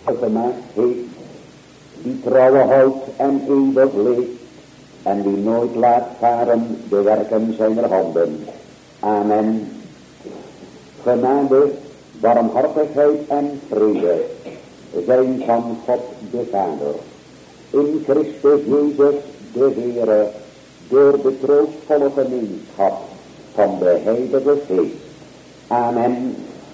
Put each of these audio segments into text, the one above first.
gemaakt heeft, die trouwe houdt en eeuwig leeft, en die nooit laat varen de werken zijner handen. Amen. Genade, barmhartigheid en vrede zijn van God de Vader, in Christus Jezus de Heere, door de troostvolle gemeenschap van de Heilige Geest. Amen.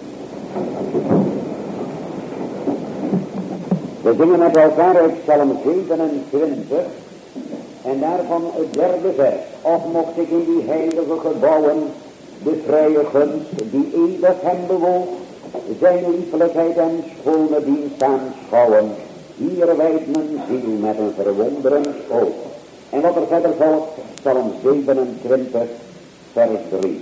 We zingen met elkaar uit Psalm 27 en daarvan het derde vers. Och, mocht ik in die heilige gebouwen de vrije gunst die eeuwig hem bewoog, zijn liefelijkheid en schone dienst aanschouwen. Hier wijdt mijn ziel met een verwonderend oog. En wat er verder volgt, Psalm 27, vers 3.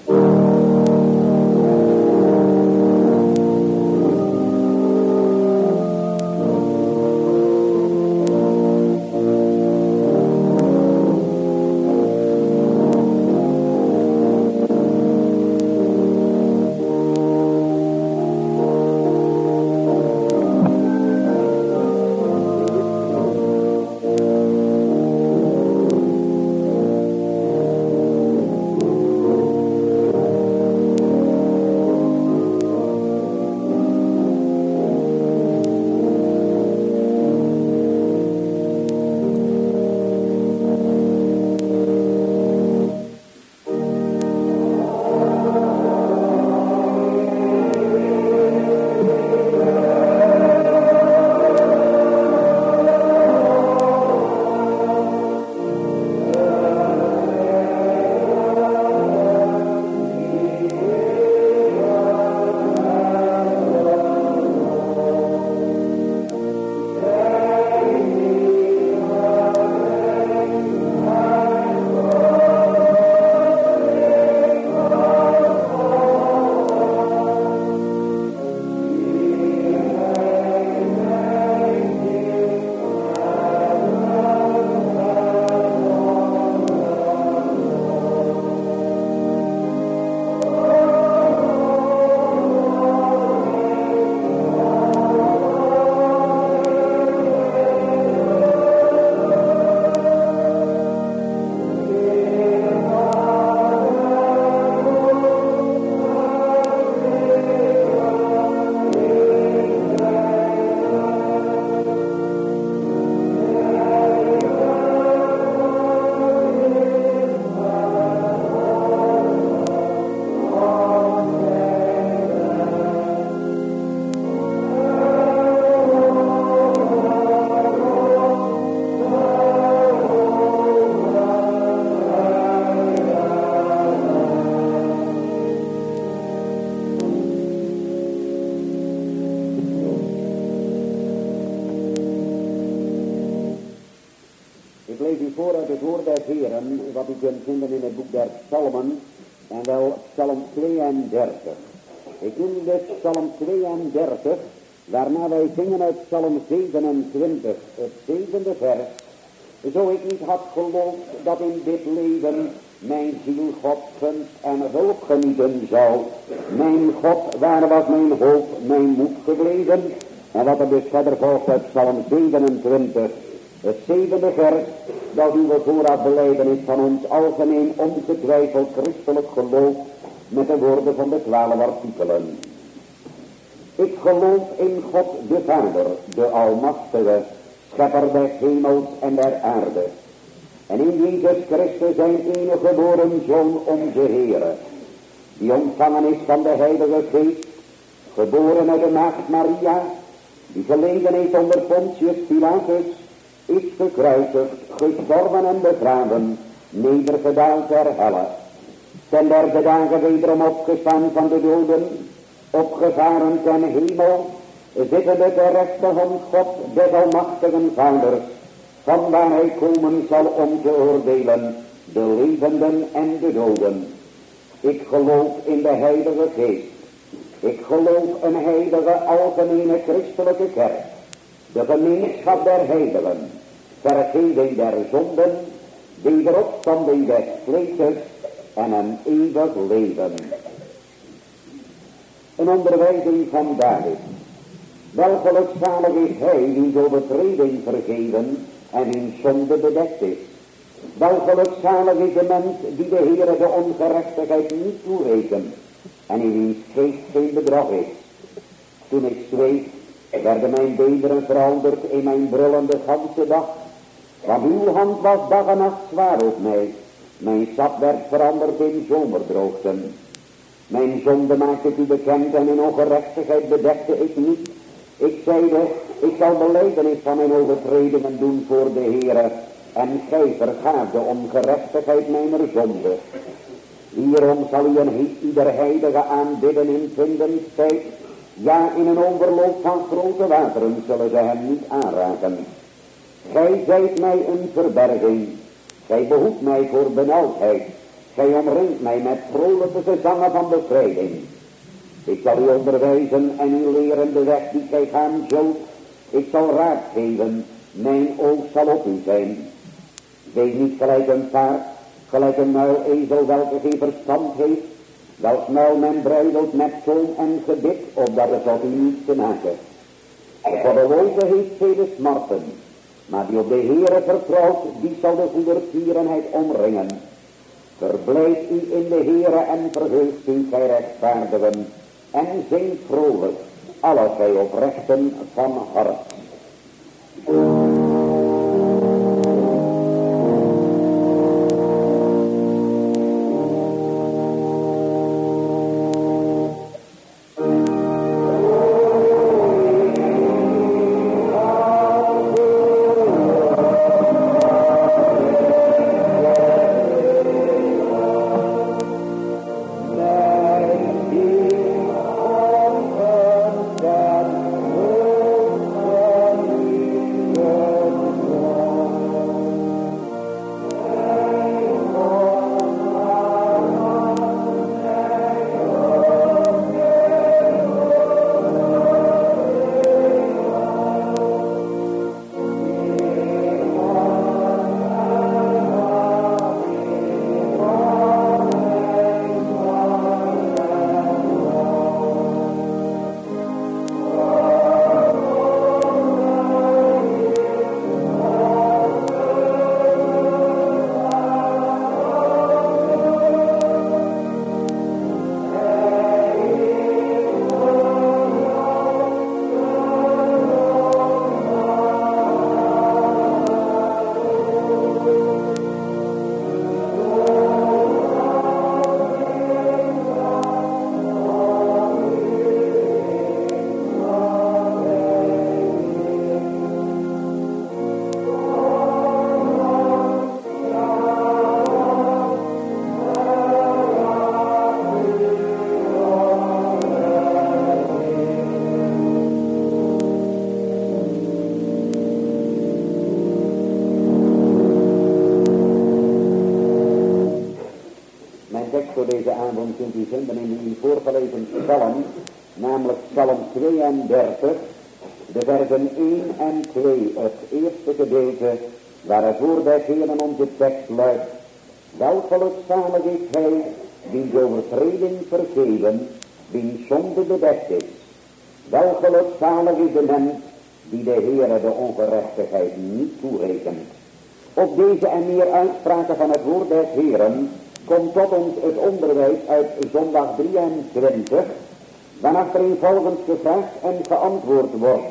Wat u kunt vinden in het boek der Psalmen, en wel Psalm 32. Ik noem dus Psalm 32, waarna wij zingen uit Psalm 27, het 7e vers. Zo ik niet had geloofd dat in dit leven mijn ziel God gunst en hulp genieten zou. Mijn God, waar was mijn hoop, mijn moed gebleven? En wat er dus verder volgt uit Psalm 27, het 7e vers, dat uw vooraf belijdenis van ons algemeen ongetwijfeld christelijk geloof met de woorden van de 12 artikelen. Ik geloof in God de Vader, de Almachtige, schepper des hemels en der aarde. En in Jezus Christus zijn enige geboren Zoon onze Heere, die ontvangen is van de Heilige Geest, geboren uit de maagd Maria, die geleden heeft onder Pontius Pilatus, is gekruisigd, gestorven en begraven, nedergedaald ter helle. Ten derde dagen wederom opgestaan van de doden, opgevaren ten hemel, zittende ter rechterhand God des almachtigen Vaders, van waar hij komen zal om te oordelen, de levenden en de doden. Ik geloof in de Heilige Geest. Ik geloof een heilige algemene christelijke kerk, de gemeenschap der heiligen, vergeving der zonden, wederopstanding des vleeses en een eeuwig leven. Een onderwijzing van David. Wel gelukzalig is hij wiens overtreding vergeven en wiens zonde bedekt is. Wel gelukzalig is de mens die de Heere de ongerechtigheid niet toerekent en in wiens geest geen bedrog is. Toen ik zweeg, werden mijn beenderen veranderd in mijn brullende ganse dag. Want uw hand was dag en nacht zwaar op mij. Mijn sap werd veranderd in zomerdroogten. Mijn zonde maakte ik u bekend en in ongerechtigheid bedekte ik niet. Ik zeide, ik zal belijdenis van mijn overtredingen doen voor de Heere. En gij vergaat de ongerechtigheid mijner zonde. Hierom zal u ieder heilige aanbidden in vindingstijd. Ja, in een overloop van grote wateren zullen ze hem niet aanraken. Gij zijt mij een verberging. Gij behoedt mij voor benauwdheid. Gij omringt mij met vrolijke gezangen van bevrijding. Ik zal u onderwijzen en u leren de weg die gij gaan zult. Ik zal raad geven. Mijn oog zal op u zijn. Wees niet gelijk een paard, gelijk een muilezel welke geen verstand heeft. Welks muil men breidt met zoom en gebit, opdat het tot u niets te maken. De goddeloze heeft vele smarten, maar die op de Heere vertrouwt, die zal de goedertierenheid omringen. Verblijd u in de Heere en verheugt u, gij rechtvaardigen, en zingt vrolijk, alle gij oprechten van hart. Kunt u vinden in uw voorgelezen psalm, namelijk psalm 32, de versen 1 en 2, het eerste gedeelte, waar het woord des Heeren onze tekst luidt. Wel gelukzalig is hij, wiens overtreding vergeven, wiens zonde bedekt is. Wel gelukzalig is de mens, die de Heere de ongerechtigheid niet toerekent. Op deze en meer uitspraken van het woord des Heeren komt tot ons het onderwijs uit zondag 23, waarachterin volgens gevraagd en geantwoord wordt.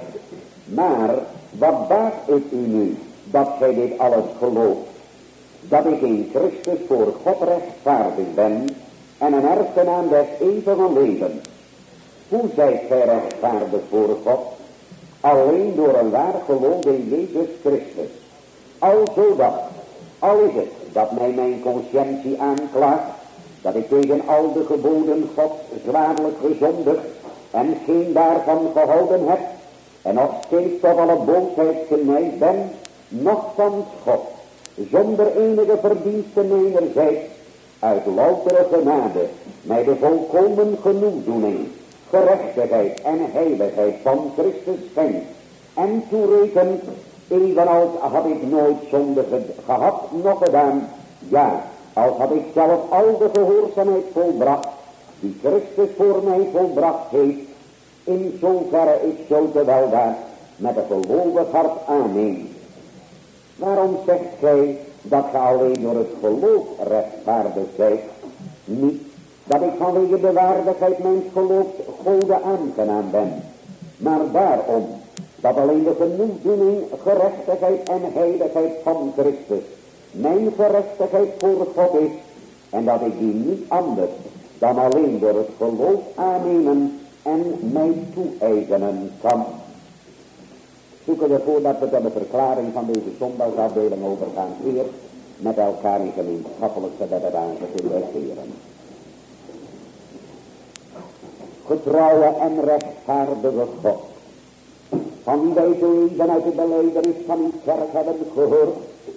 Maar wat baat het u nu, dat gij dit alles gelooft? Dat ik in Christus voor God rechtvaardig ben en een erfgenaam des eeuwigen levens. Hoe zijt gij rechtvaardig voor God? Alleen door een waar geloof in Jezus Christus. Al is het dat mij mijn conscientie aanklaagt, dat ik tegen al de geboden Gods zwaarlijk gezondigd en geen daarvan gehouden heb, en nog steeds tot alle boosheid geneigd ben, nochtans God, zonder enige verdienste mijnerzijds, uit loutere genade, mij de volkomen genoegdoening, gerechtigheid en heiligheid van Christus schenkt, en toerekent, evenals had ik nooit zonde gehad, nog gedaan. Ja, als had ik zelf al de gehoorzaamheid volbracht, die Christus voor mij volbracht heeft, In zoverre ik zo te weldaad met een gelovig hart aanneem. Waarom zegt gij dat ge alleen door het geloof rechtvaardig zijt? Niet dat ik vanwege de waardigheid mijn geloofs Gode aangenaam ben, maar daarom dat alleen de genoegdoening, gerechtigheid en heiligheid van Christus mijn gerechtigheid voor God is, en dat ik die niet anders dan alleen door het geloof aannemen en mij toe-eigenen kan. Zoeken we voordat we tot de verklaring van deze zondagsafdeling overgaan, eerst met elkaar in gemeenschappelijk gebed het aangezicht des Heeren. Getrouwe en rechtvaardige God, van wie wij zo even uit de belijdenis van uw kerk hebben gehoord,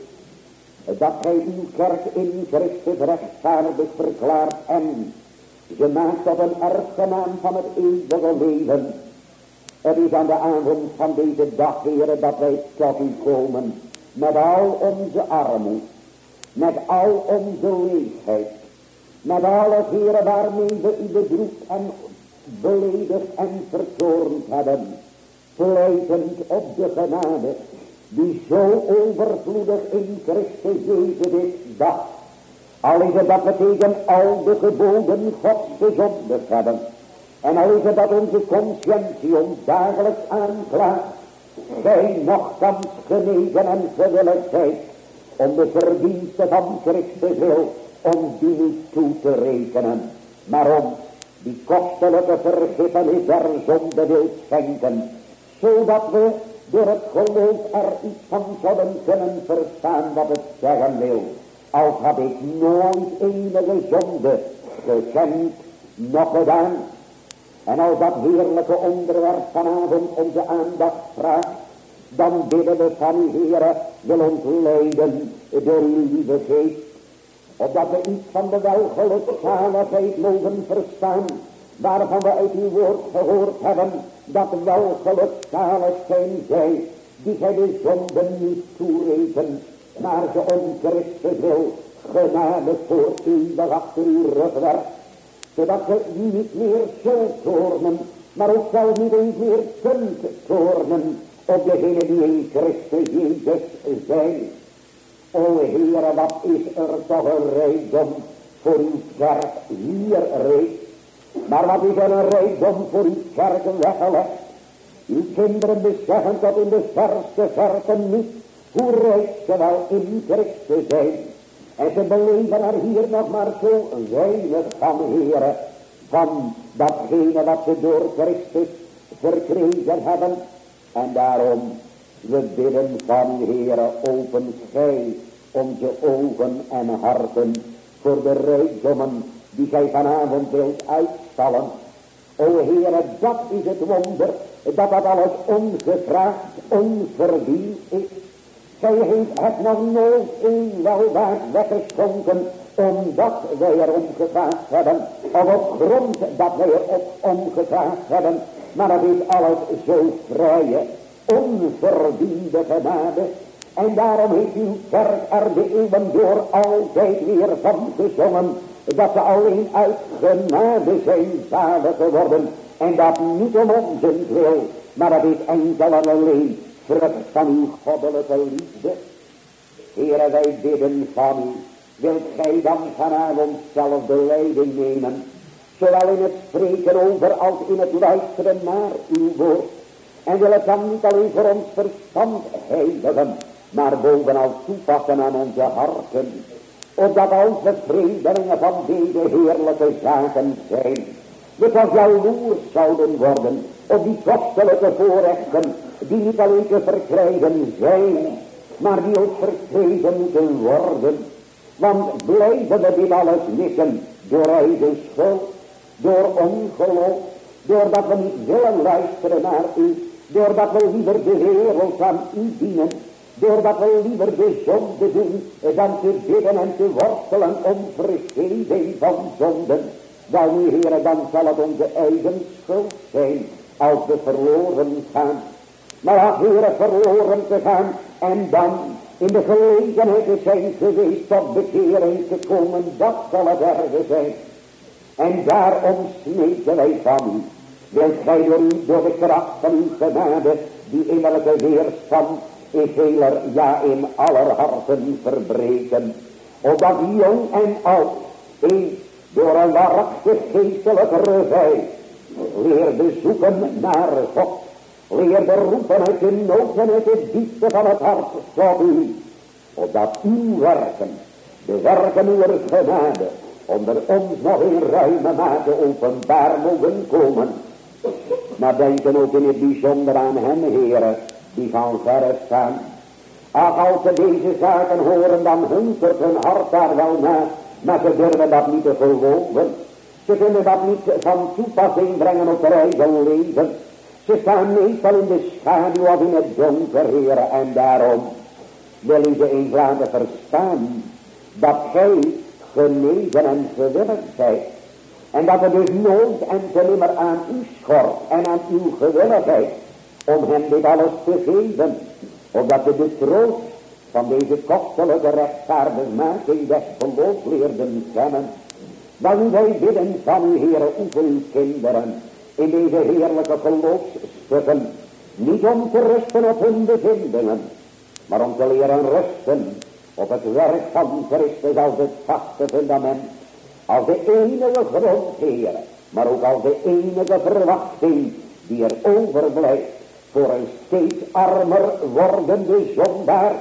dat gij uw kerk in Christus rechtvaardig verklaart en ze maakt tot een erfgenaam van het eeuwige leven. Het is aan de avond van deze dag, Heere, dat wij tot u komen, met al onze armoede, met al onze leegheid, met alle, Heere, waarmee we u bedroefd en beledigd en vertoornd hebben, pleitend op de genade, die zo overvloedig in Christus Jezus is, dat, al is het dat we tegen al de geboden Gods gezondigd hebben, en al is het dat onze conscientie ons dagelijks aanklaagt, gij nochtans genegen en gewillig zijt, om de verdiensten van Christus wil, om die niet toe te rekenen, maar om die kostelijke vergiffenis der zonde wil schenken, zodat we door het geloof er iets van zouden kunnen verstaan wat het zeggen wil. Als had ik nooit enige zonde gekend, nog gedaan. En als dat heerlijke onderwerp vanavond onze aandacht vraagt, dan bidden we van u, Heere, wil ons leiden door uw lieve geest, opdat we iets van de welgelukzaligheid mogen verstaan, waarvan we uit uw woord gehoord hebben, dat welgelukzalig zijn die gij de zonden niet toerekent, maar ze om Christus wil genade voor eeuwig achter uw rug werpt, zodat ge niet meer zult toornen, maar ook zelf niet eens meer kunt toornen op degenen die in Christus Jezus zijn. O Heere, wat is er toch een rijkdom voor uw kerk hier reeds. Maar wat is er een rijkdom voor uw kerk weggelegd. Uw kinderen beseffen tot in de verste verte niet hoe rijk ze wel in Christus zijn. En ze beleven er hier nog maar zo weinig van, Heere, van datgene wat ze door Christus verkregen hebben. En daarom, we bidden van u, Heere, open gij onze ogen en harten voor de rijkdommen die gij vanavond wilt uitstallen. O Heere, dat is het wonder, dat alles ongevraagd, onverdiend is. Gij heeft het nog nooit een weldaad weggeschonken, omdat wij erom gevraagd hebben, of op grond dat wij erop omgevraagd hebben, maar het is alles zo vrije, onverdiende genade. En daarom heeft uw kerk er de eeuwen door altijd weer van gezongen, dat ze alleen uit genade zijn zalig geworden, en dat niet om onzentwil, maar dat is enkel en alleen vrucht van uw goddelijke liefde. Heere, wij bidden van u, wilt gij dan vanavond zelf de leiding nemen, zowel in het spreken over als in het luisteren naar uw woord, en wil het dan niet alleen voor ons verstand heiligen, maar bovenal toepassen aan onze harten, opdat als we vreemdelingen van deze heerlijke zaken zijn, we toch jaloers zouden worden op die kostelijke voorrechten, die niet alleen te verkrijgen zijn, maar die ook verkregen moeten worden. Want blijven we dit alles missen door eigen schuld, door ongeloof, doordat we niet willen luisteren naar u, doordat we liever de wereld aan u dienen, doordat we liever de zonde doen dan te bidden en te worstelen om vergeving van zonden. Wel nu, Heere, dan zal het onze eigen schuld zijn als we verloren gaan. Maar ach, Heere, verloren te gaan en dan in de gelegenheid te zijn geweest tot bekering te komen, dat zal het erge zijn. En daarom smeken wij van u, wilt gij door de kracht van uw genade, die innerlijke weerstand in veler, ja in aller harten verbreken, opdat jong en oud, eens door een waarachtig geestelijke revij, leerde zoeken naar God, leerde roepen uit de nood en uit de diepte van het hart tot u, opdat uw werken, de werken uw genade, onder ons nog in ruime mate openbaar mogen komen. Maar denken ook in het bijzonder aan hen, heren, die van verre staan. Ach, als ze deze zaken horen, dan hunkert hun hart daar wel naar, maar ze durven dat niet te geloven. Ze kunnen dat niet van toepassing brengen op hun eigen leven. Ze staan meestal in de schaduw of in het donker, heren, en daarom wil u ze eens laten verstaan dat gij genezen en gewillig zijt. En dat er dus nooit en te nimmer aan u schort en aan uw gewilligheid om hem dit alles te geven, opdat we de troost van deze kostelijke rechtvaardigmaking des geloofs leerden kennen. Dan wij bidden van u, Heere, oefen uw kinderen in deze heerlijke geloofsstukken, niet om te rusten op hun bevindingen, maar om te leren rusten op het werk van Christus als het vaste fundament, als de enige grond, Heere, maar ook als de enige verwachting die er overblijft voor een steeds armer wordende zondaar.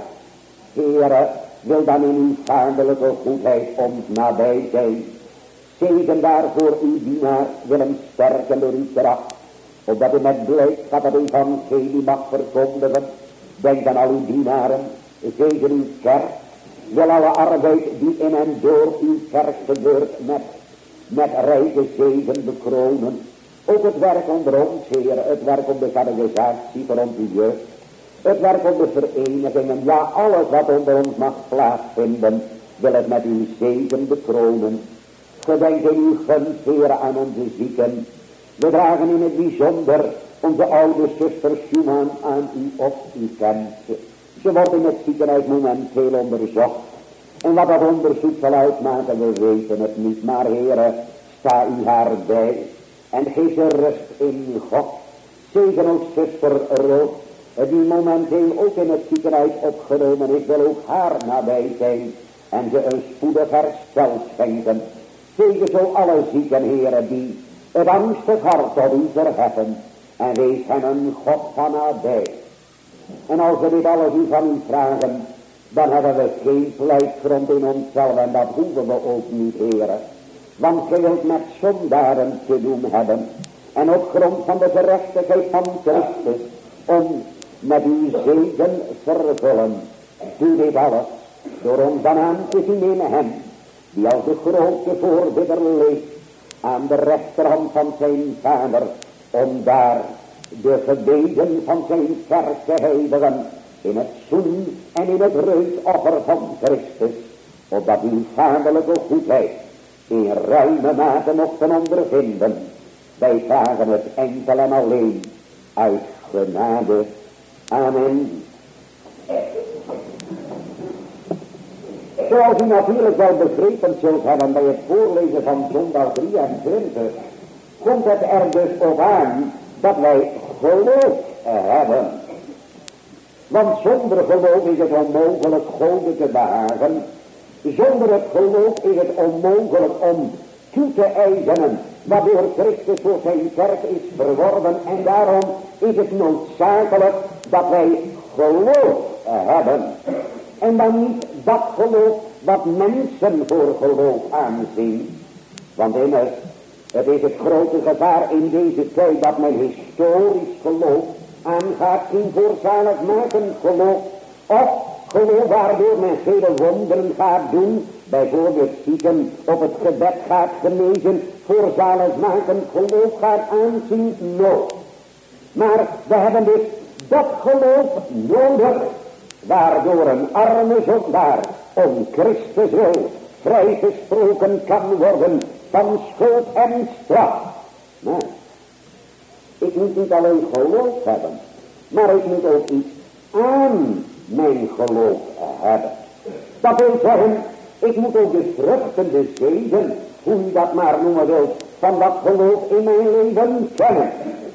Heere, wil dan in uw vaderlijke goedheid ons nabij zijn. Zegen daarvoor uw dienaar, wil hem sterken door uw kracht, opdat u met blijdschap het evangelie mag verkondigen. Denk aan al uw dienaren, zegen uw kerk, wil alle arbeid die in en door uw kerk gebeurt met rijke zegen bekronen. Ook het werk onder ons, Heer, het werk om de catechisatie voor onze jeugd, het werk om de verenigingen, ja alles wat onder ons mag plaatsvinden, wil het met uw zegen bekronen. Gedenk in uw gunst, Heer, aan onze zieken. We dragen in het bijzonder onze oude zuster Schumann aan u op, u kent ze. Ze wordt in het ziekenhuis momenteel onderzocht. En wat dat onderzoek zal uitmaken, we weten het niet. Maar Heere, sta u haar bij. En geef ze rust in God. Zegen ook zuster Rood, die momenteel ook in het ziekenhuis opgenomen is, wil ook haar nabij zijn. En ze een spoedig herstel schenken. Zegen zo alle zieken, Heere, die het angstig hart tot u verheffen. En wees hen een God van nabij. En als we dit alles u van u vragen, dan hebben we geen pleitgrond in onszelf en dat hoeven we ook niet, Heere. Want gij wilt met zondaren te doen hebben. En op grond van de gerechtigheid van Christus, om met uw zegen vervullen. Doe dit alles door ons dan aan te zien in hem, die als de grote voorbidder leeft aan de rechterhand van zijn Vader, om daar de gebeden van zijn kerk te heiligen in het zoen en in het reusoffer van Christus, opdat uw vaderlijke goedheid in ruime mate mochten ondervinden. Wij vragen het enkel en alleen uit genade. Amen. Zoals u natuurlijk wel begrepen zult hebben bij het voorlezen van zondag 23, komt het er dus op aan dat wij geloof hebben. Want zonder geloof is het onmogelijk God te behagen. Zonder het geloof is het onmogelijk om toe te eigenen wat door Christus voor zijn kerk is verworven. En daarom is het noodzakelijk dat wij geloof hebben. En dan niet dat geloof wat mensen voor geloof aanzien. Want immers, het is het grote gevaar in deze tijd dat men historisch geloof aangaat in voorzaligmakend geloof. Of geloof waardoor men vele wonderen gaat doen. Bijvoorbeeld zieken op het gebed gaat genezen. Voorzaligmakend geloof gaat aanzien nooit. Maar we hebben dus dat geloof nodig, waardoor een arme zondaar om Christus wil vrijgesproken kan worden van schuld en straf. Maar ik moet niet alleen geloof hebben, maar ik moet ook iets aan mijn geloof hebben. Dat wil zeggen, ik moet ook de vruchten, de zegen, hoe je dat maar noemen wilt, van dat geloof in mijn leven kennen.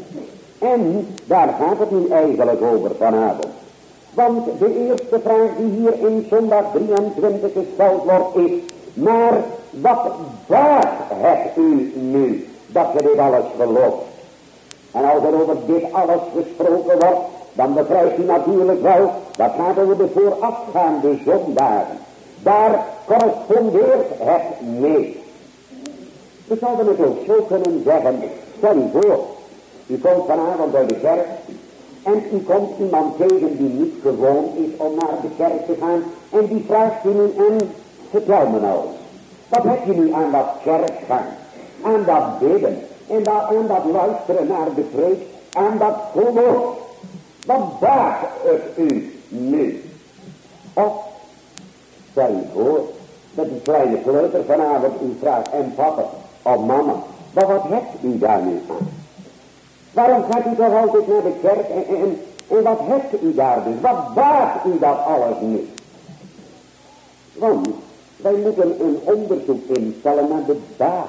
En daar gaat het nu eigenlijk over vanavond. Want de eerste vraag die hier in zondag 23 gesteld wordt is, maar wat baat het u nu dat je dit alles gelooft? En als er over dit alles gesproken wordt, dan begrijpt u natuurlijk wel, dat gaat over de voorafgaande zondagen. Daar correspondeert het mee. We zouden het ook zo kunnen zeggen, stel u voor, u komt vanavond uit de kerk en u komt iemand tegen die niet gewoon is om naar de kerk te gaan en die vraagt u nu en vertel me nou eens, wat heb je nu aan dat kerkgaan, aan dat bidden en aan dat luisteren naar de preek, aan dat geloof, wat baat het u nu? Of stel u voor dat die kleine kleuter vanavond u vraagt en papa of mama, maar wat hebt u daar nu aan? Waarom gaat u toch altijd naar de kerk en wat hebt u daar dus? Wat baat u dat alles nu? Want wij moeten een onderzoek instellen naar de baat,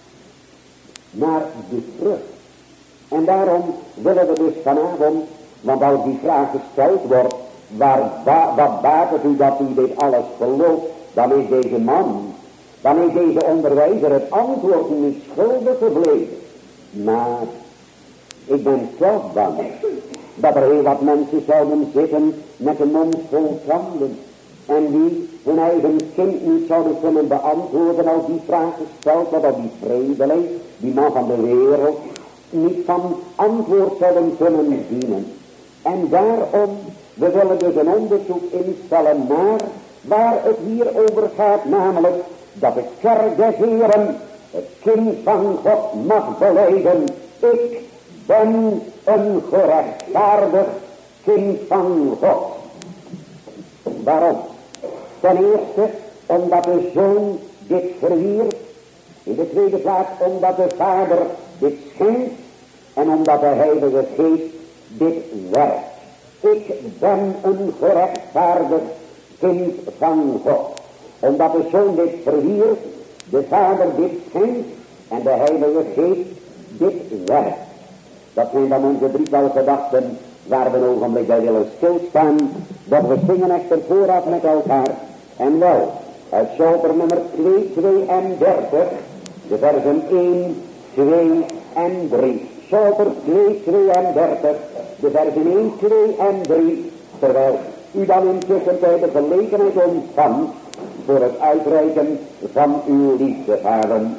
naar de vrucht. En daarom willen we dus vanavond, want als die vraag gesteld wordt, wat baat het u dat u dit alles gelooft, dan is deze man, dan is deze onderwijzer het antwoord niet schuldig gebleven. Maar ik ben zelf bang dat er heel wat mensen zouden zitten met een mond vol tanden en die hun eigen kind niet zouden kunnen beantwoorden als die vraag gesteld wordt, of die vreemdeling, die man van de wereld, niet van antwoord zouden kunnen dienen. En daarom, we willen dus een onderzoek instellen naar waar het hier over gaat, namelijk dat de kerk des Heren het kind van God mag beleiden. Ik ben een gerechtvaardigd kind van God. Waarom? Ten eerste omdat de Zoon dit verwierp. In de tweede plaats omdat de Vader dit schenkt. En omdat de Heilige Geest dit werkt. Ik ben een gerechtvaardigd kind van God. Omdat de Zoon dit verwierp, de Vader dit schenkt en de Heilige Geest dit werkt. Dat zijn dan onze drietal gedachten waar we een ogenblik bij willen stilstaan. Dat we zingen echter vooraf met elkaar. En wel, uit Psalter nummer 232, de versen 1, 2 en 3. Psalter 232, de versen 1, 2 en 3. Terwijl u dan intussen bij de gelegenheid ontvangt voor het uitreiken van uw liefdevaden.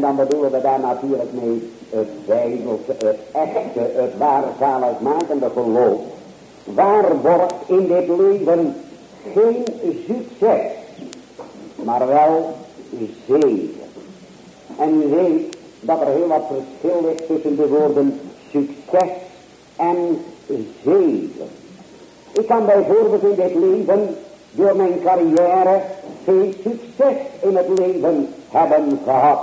dan bedoelen we daar natuurlijk mee het bijbelse, het echte, het waar zaligmakende geloof. Waar wordt in dit leven geen succes, maar wel zegen. En u weet dat er heel wat verschil ligt tussen de woorden succes en zegen. Ik kan bijvoorbeeld in dit leven door mijn carrière veel succes in het leven hebben gehad.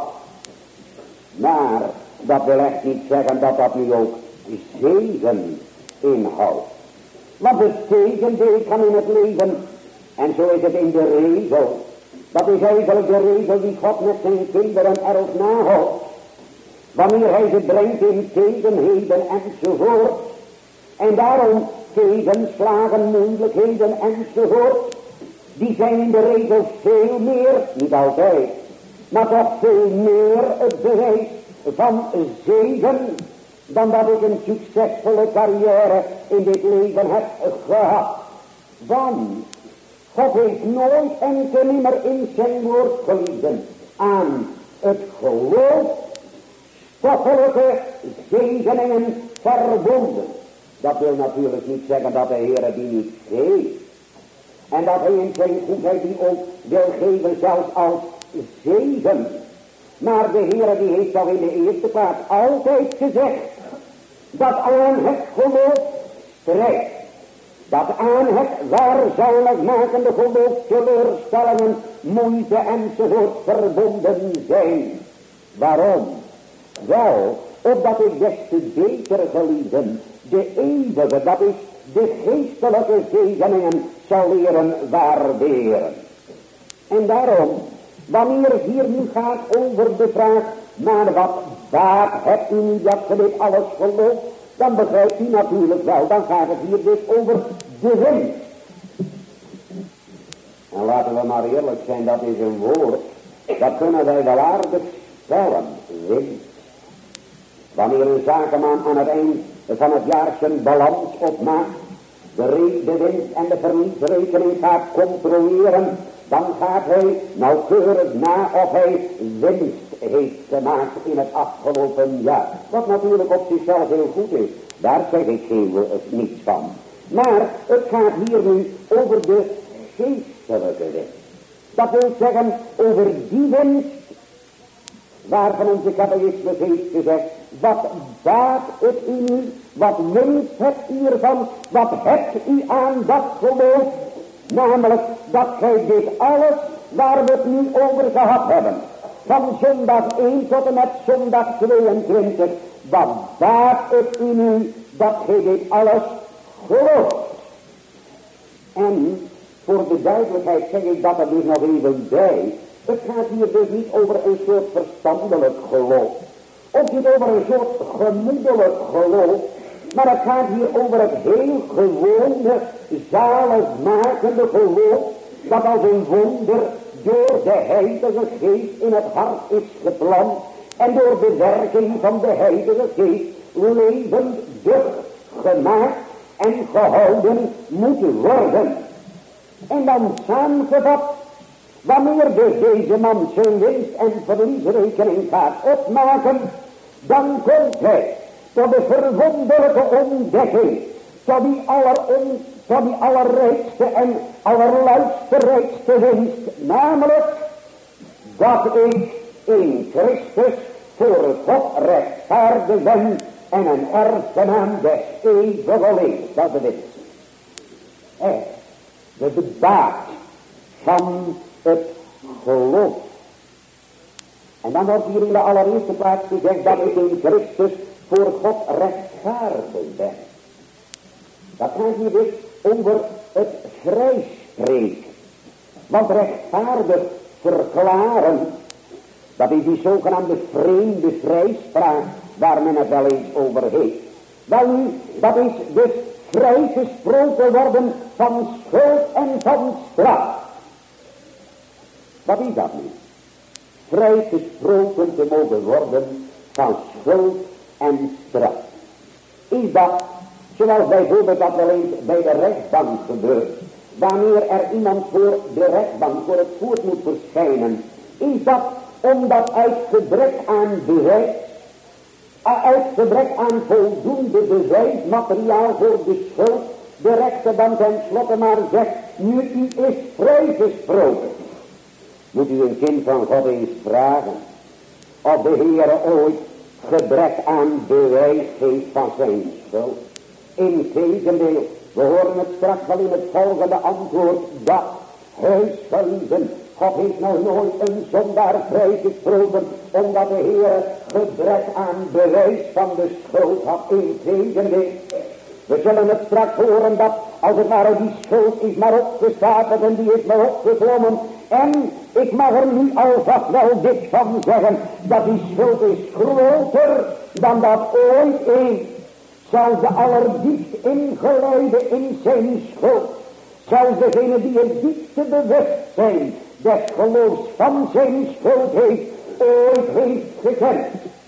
Maar dat wil echt niet zeggen dat dat nu ook zegen inhoudt. Want het tegendeel kan in het leven, en zo is het in de regel. Dat is eigenlijk de regel die God met zijn kinderen erg nahoudt. Wanneer hij ze brengt in tegenheden enzovoort. En daarom tegenslagen, moeilijkheden enzovoort. Die zijn in de regel veel meer, niet altijd, maar toch veel meer het bewijs van zegen dan dat ik een succesvolle carrière in dit leven heb gehad. Want God heeft nooit en te nimmer in zijn woord geliefden aan het geloof stoffelijke zegeningen verbonden. Dat wil natuurlijk niet zeggen dat de Heer die niet geeft. En dat hij in zijn goedheid die ook wil geven zelfs als zegen. Maar de Heer die heeft al in de eerste plaats altijd gezegd dat aan het geloof strijdt. Dat aan het waar zaligmakende geloof teleurstellingen, moeite enzovoort verbonden zijn. Waarom? Wel, opdat ik des te beter geliefden de eeuwige, dat is de geestelijke zegeningen zal leren waarderen. En daarom, wanneer het hier nu gaat over de vraag, maar wat baat hebt u nu dat ge dit alles gelooft, dan begrijpt u natuurlijk wel, dan gaat het hier dus over de winst. En laten we maar eerlijk zijn, dat is een woord, dat kunnen wij wel aardig stellen, winst. Wanneer een zakenman aan het eind van het jaar zijn balans opmaakt, de winst en de verliesrekening gaat controleren, dan gaat hij nauwkeurig na of hij winst heeft gemaakt in het afgelopen jaar. Wat natuurlijk op zichzelf heel goed is. Daar zeg ik niets van. Maar het gaat hier nu over de geestelijke winst. Dat wil zeggen over die winst waarvan onze catechismus heeft gezegd, wat baat het u nu, wat winst hebt u ervan, wat hebt u aan dat geloof, namelijk dat gij dit alles waar we het nu over gehad hebben, van zondag 1 tot en met zondag 22, wat baat het u nu dat gij dit alles gelooft. En voor de duidelijkheid zeg ik dat er dus nog even bij. Het gaat hier dus niet over een soort verstandelijk geloof. Ook niet over een soort gemoedelijk geloof. Maar het gaat hier over het heel gewone, zaligmakende geloof. Dat als een wonder door de Heilige Geest in het hart is geplant. En door de werking van de Heilige Geest levendig gemaakt en gehouden moet worden. En dan samengevat, wanneer dus deze man zijn winst- en verliesrekening gaat opmaken, dan komt hij tot de verwonderlijke ontdekking, tot die allerrijkste en allerluisterrijkste winst, namelijk dat ik in Christus voor God rechtvaardig ben en een erfgenaam des eeuwige levens. Dat is de winst. De baat van het geloof. En dan wordt hier in de allereerste plaats gezegd dat ik in Christus voor God rechtvaardig ben. Dat gaat hier dus over het vrijspreken. Want rechtvaardig verklaren, dat is die zogenaamde vreemde vrijspraak waar men het wel eens over heeft. Wel nu, dat is dus vrijgesproken worden van schuld en van straf. Wat is dat nu? Vrijgesproken te mogen worden van schuld en straf. Is dat, zoals bijvoorbeeld dat wel eens bij de rechtbank gebeurt, wanneer er iemand voor de rechtbank, voor het voet moet verschijnen, is dat omdat uit gebrek aan bewijs, uit gebrek aan voldoende bewijsmateriaal voor de schuld, de rechter dan tenslotte maar zegt, nu u is vrijgesproken. Moet u een kind van God eens vragen of de Heere ooit gebrek aan bewijs heeft van zijn schuld. Integendeel, we horen het straks wel in het volgende antwoord, dat huisgeliefden, God heeft nog nooit een zondaar vrijgesproken, omdat de Heer gebrek aan bewijs van de schuld had. Integendeel, we zullen het straks horen dat als het ware die schuld is maar opgestapeld en die is maar opgeklommen. En ik mag er nu alvast wel dit van zeggen, dat die schuld is groter dan dat ooit eens. Zelfs de allerdiepst ingeleide in zijn schuld, zelfs degene die het diepste bewustzijn des geloofs van zijn schuld heeft, ooit heeft gekend.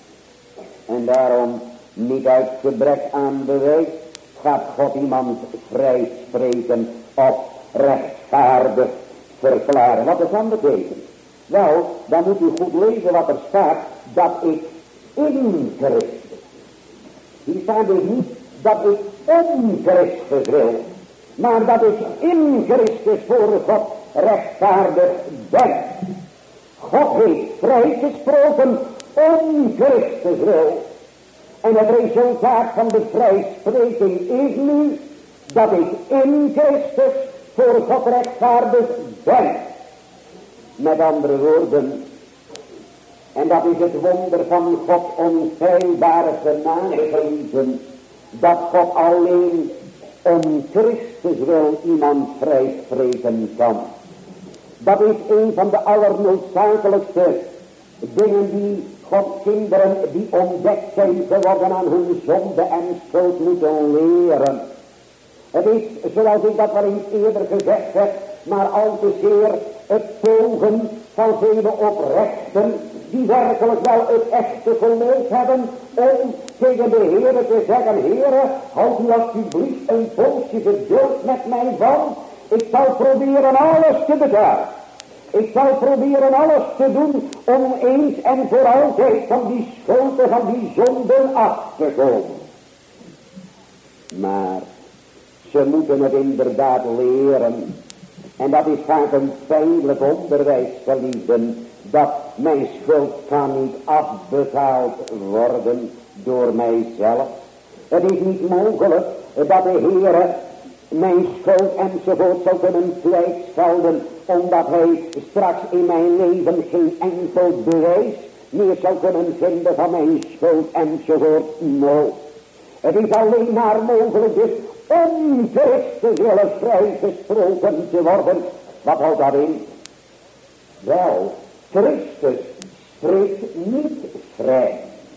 En daarom, niet uit gebrek aan bewijs, gaat God iemand vrijspreken of rechtvaardig verklaren. Wat dat dan betekent? Wel, dan moet u goed lezen wat er staat, dat ik in Christus. Hier staat dus niet dat ik om Christus wil, maar dat ik in Christus voor God rechtvaardig ben. God heeft vrijgesproken om Christus wil. En het resultaat van de vrijspreking is nu dat ik in Christus voor God rechtvaardig ben. Met andere woorden, en dat is het wonder van God onfeilbare genade geliefden, dat God alleen om Christus wil iemand vrijspreken kan. Dat is een van de allernoodzakelijkste dingen die Gods kinderen die ontdekt zijn geworden aan hun zonde en schuld moeten leren. Het is, zoals ik dat wel eens eerder gezegd heb, maar al te zeer het pogen van vele oprechten die werkelijk wel het echte geloof hebben om tegen de Heere te zeggen, Heere, houd u alsjeblieft een poosje geduld met mij van. Ik zal proberen alles te betalen. Ik zal proberen alles te doen om eens en voor altijd van die schulden, van die zonden af te komen. Maar ze moeten het inderdaad leren. En dat is vaak een pijnlijk onderwijs, geliefden, dat mijn schuld kan niet afbetaald worden door mijzelf. Het is niet mogelijk dat de Heere mijn schuld enzovoort zou kunnen kwijtschelden, omdat hij straks in mijn leven geen enkel bewijs meer zou kunnen vinden van mijn schuld enzovoort. No. Het is alleen maar mogelijk dus om Christus willen vrijgesproken te worden. Wat houdt dat in? Wel, Christus spreekt niet vrij.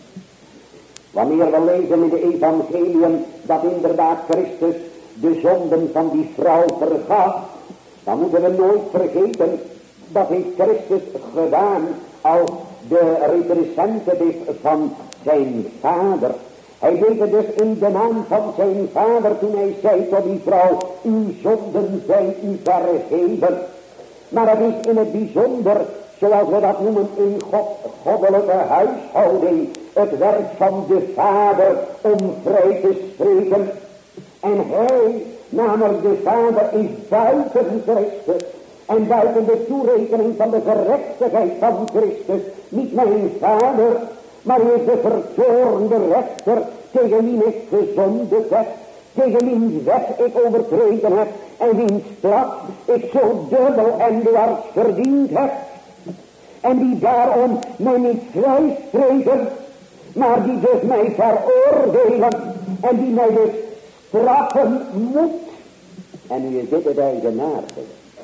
Wanneer we lezen in de evangeliën dat inderdaad Christus de zonden van die vrouw vergaf, dan moeten we nooit vergeten, dat heeft Christus gedaan als de representative van zijn vader. Hij deed het dus in de naam van zijn vader toen hij zei tot die vrouw, uw zonden zijn u vergeven. Maar het is in het bijzonder, zoals we dat noemen in goddelijke huishouding, het werk van de vader om vrij te spreken. En hij, namelijk de vader, is buiten Christus en buiten de toerekening van de gerechtigheid van Christus. Niet mijn vader, maar hij is de vertoornde rechter tegen wie ik gezondigd heb, tegen wiens wet ik overtreden heb en wiens straf ik zo dubbel en dwars verdiend heb. En die daarom mij niet vrijspreken, maar die dus mij veroordelen en die mij dus straffen moet. En nu is dit het eigenaardige.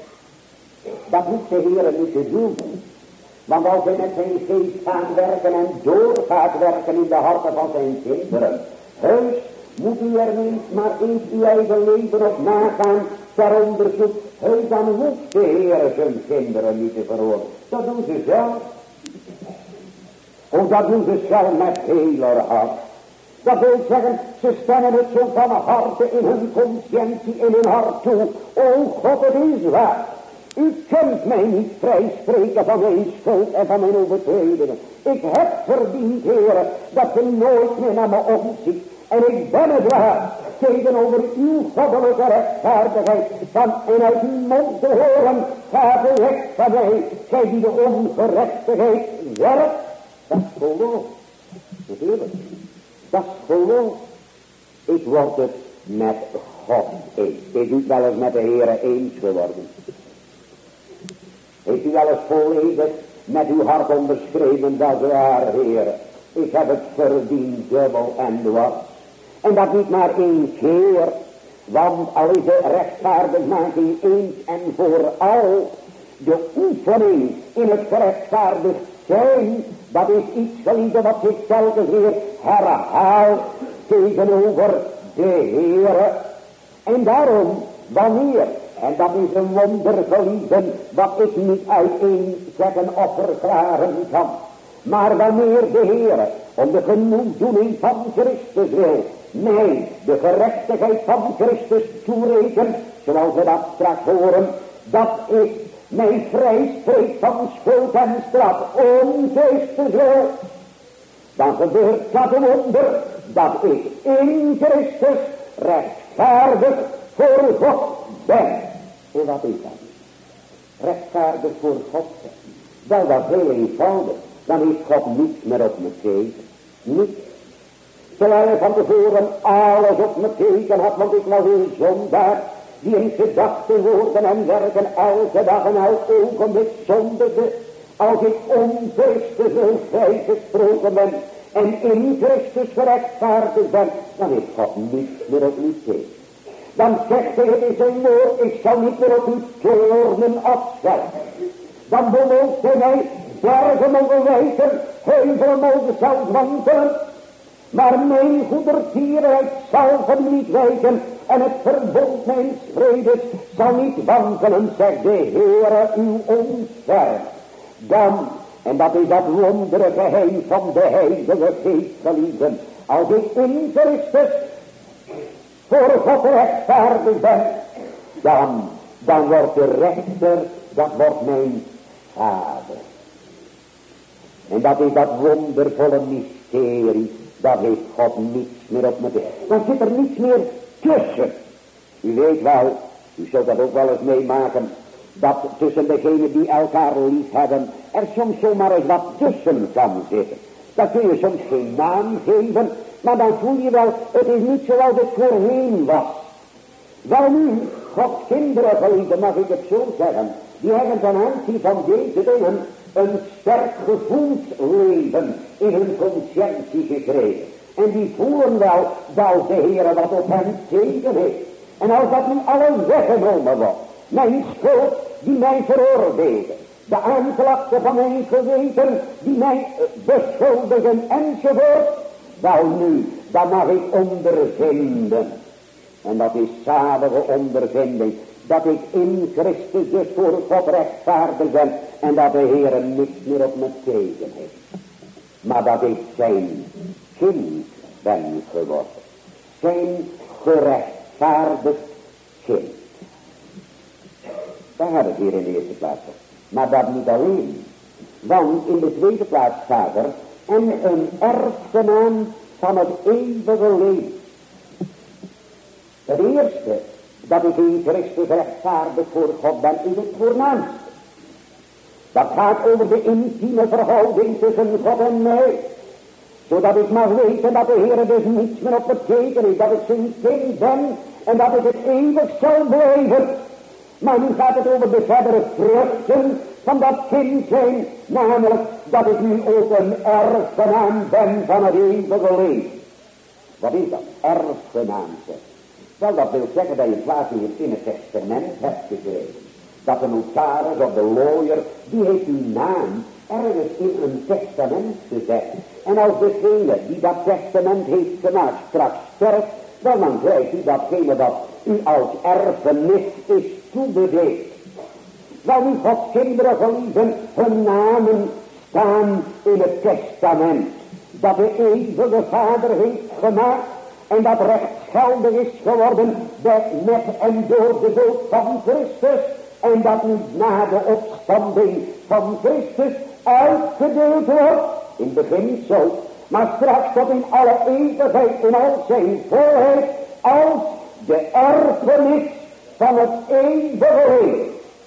Dat hoeft de Heer niet te doen. Want als hij met zijn geest gaat werken en door gaat werken in de harten van zijn kinderen, heus moet u er niet maar eens uw eigen leven op nagaan ter onderzoek. Heus, dan hoeft de Heer zijn kinderen niet te veroordelen. Dat doen ze zelf. Of dat doen ze zelf met heel hart. Dat wil zeggen, ze stemmen het zo van harte in hun conscientie, in hun hart toe. O God, het is waar. U kunt mij niet vrijspreken van mijn schuld en van mijn overtredingen. Ik heb verdiend, Heere, dat u nooit meer naar me omziet. En ik ben het waar tegenover uw goddelijke rechtvaardigheid. Van en uit uw mond te horen, ga weg van mij. Gij die de ongerechtigheid werkt. Dat is geloof. Natuurlijk. Dat is geloof. Ik word het met God eens. Is u wel eens met de Heere eens geworden? Heeft u wel eens volledig met uw hart onderschreven, dat is waar, Heere. Ik heb het verdiend, dubbel en dwars. En dat niet maar één keer, want al is de rechtvaardigmaking eens en voor al, de oefening in het gerechtvaardigd zijn, dat is iets geliefde wat zich telkens weer herhaalt tegenover de Heere. En daarom, wanneer, en dat is een wonder geliefde, wat ik niet uiteenzetten of verklaren kan, maar wanneer de Heere, om de genoegdoening van Christus wil, mij de gerechtigheid van Christus toerekent, zoals we dat straks horen, dat ik mij vrij spreek van schuld en straf om Christus wil, dan gebeurt dat een wonder, dat ik in Christus rechtvaardig voor God ben. En wat is dat? Rechtvaardig voor God zijn. Wel, dat is heel eenvoudig. Dan heeft God niets meer op me tegen. Niets. Terwijl hij van tevoren alles op me tegen had, want ik was een zondaar die in gedachten, woorden en werken elke dag en elk ogenblik zondigde. Als ik om Christus wil vrijgesproken ben en in Christus gerechtvaardigd ben, dan heeft God niets meer op me tegen. Dan zegt hij in zijn woord, ik zal niet meer op uw toornen afschelden. Dan belooft hij mij, bergen mogen wijken, heuvelen mogen zelfs wankelen, maar mijn goedertierenheid zal van u niet wijken en het verbond mijn vredes zal niet wankelen, zegt de Heere uw ontferm. Dan, en dat is dat wondere geheim van de Heilige Geest geliefden, als ik in Christus voor God rechtvaardig ben, dan wordt de rechter, dat wordt mijn Vader. En dat is dat wondervolle mysterie, dat heeft God niets meer op me tegen. Dan zit er niets meer tussen. U weet wel, u zult dat ook wel eens meemaken, dat tussen degenen die elkaar lief hebben, er soms zomaar eens wat tussen kan zitten. Dan kun je soms geen naam geven, maar dan voel je wel, het is niet zoals het voorheen was. Wel nu, Gods kinderen geliefden, mag ik het zo zeggen, die hebben ten aanzien van deze dingen een sterk gevoelsleven in hun conscientie gekregen. En die voelen wel dat de Heere wat op hen tegen heeft. En als dat nu alles weggenomen wordt, mijn schuld die mij veroordelen, de aanklachten van mijn geweten die mij beschuldigen enzovoort, wel nu, dan mag ik ondervinden. En dat is zalige ondervinding, dat ik in Christus dus voor God rechtvaardig ben en dat de Heere niks meer op me tegen heeft. Maar dat ik zijn kind ben geworden. Zijn gerechtvaardigd kind. Daar gaat het hier in de eerste plaats op. Maar dat niet alleen. Want in de tweede plaats staat er en een erfgenaam van het eeuwige leven. Het eerste, dat ik in Christus rechtvaardig voor God ben, is het voornaamste. Dat gaat over de intieme verhouding tussen God en mij. Zodat ik mag weten dat de Heer dus niets meer op me tegen is. Dat ik zijn kind ben en dat ik het eeuwig zal blijven. Maar nu gaat het over de verdere vruchten van dat kind zijn. Namelijk dat ik nu ook een erfgenaam ben van het eeuwige leven. Wat is dat? Erfgenaam zijn. Wel, dat wil zeggen dat je plaats in het testament hebt gekregen. Dat de notaris of de lawyer, die heeft uw naam ergens in een testament gezet. En als degene die dat testament heeft gemaakt straks sterft, wel dan krijgt u datgene wat u als erfenis is toebedeeld. Wel, nu Gods kinderen geliefden, hun namen staan in het testament. Dat de eeuwige Vader heeft gemaakt. En dat rechtsgeldig is geworden met en door de dood van Christus. En dat nu na de opstanding van Christus uitgedeeld wordt. In het begin niet zo. Maar straks tot in alle eeuwigheid, in al zijn volheid, als de erfenis van het eeuwige leven.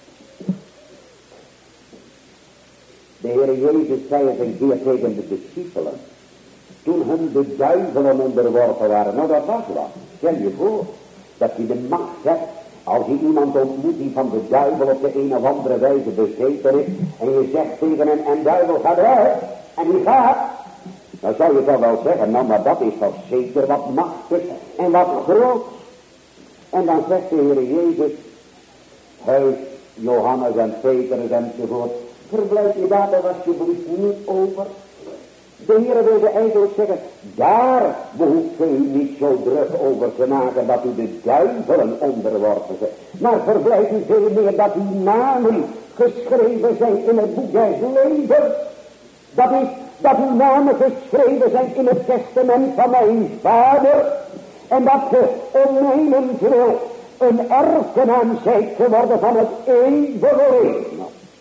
De Heer Jezus zei het een keer tegen de discipelen. Toen hun de duivelen onderworpen waren. Nou, dat was wat. Stel je voor dat je de macht hebt. Als je iemand ontmoet die van de duivel op de een of andere wijze bezeten is. En je zegt tegen hem, en duivel gaat eruit. En die gaat. Dan zou je toch wel zeggen, nou maar dat is toch zeker wat machtig en wat groot. En dan zegt de Heer Jezus, huis Johannes en Petrus enzovoort. Verblijf je daar dan alsjeblieft niet over. De Heer wilde eigenlijk zeggen, daar behoeft u niet zo druk over te maken dat u de duivelen onderworpen zijn. Maar verblijf u veel meer dat uw namen geschreven zijn in het boek des levens. Dat is dat uw namen geschreven zijn in het testament van mijn Vader. En dat ge om mijnentwil een erfgenaam zijt geworden van het eeuwige leven.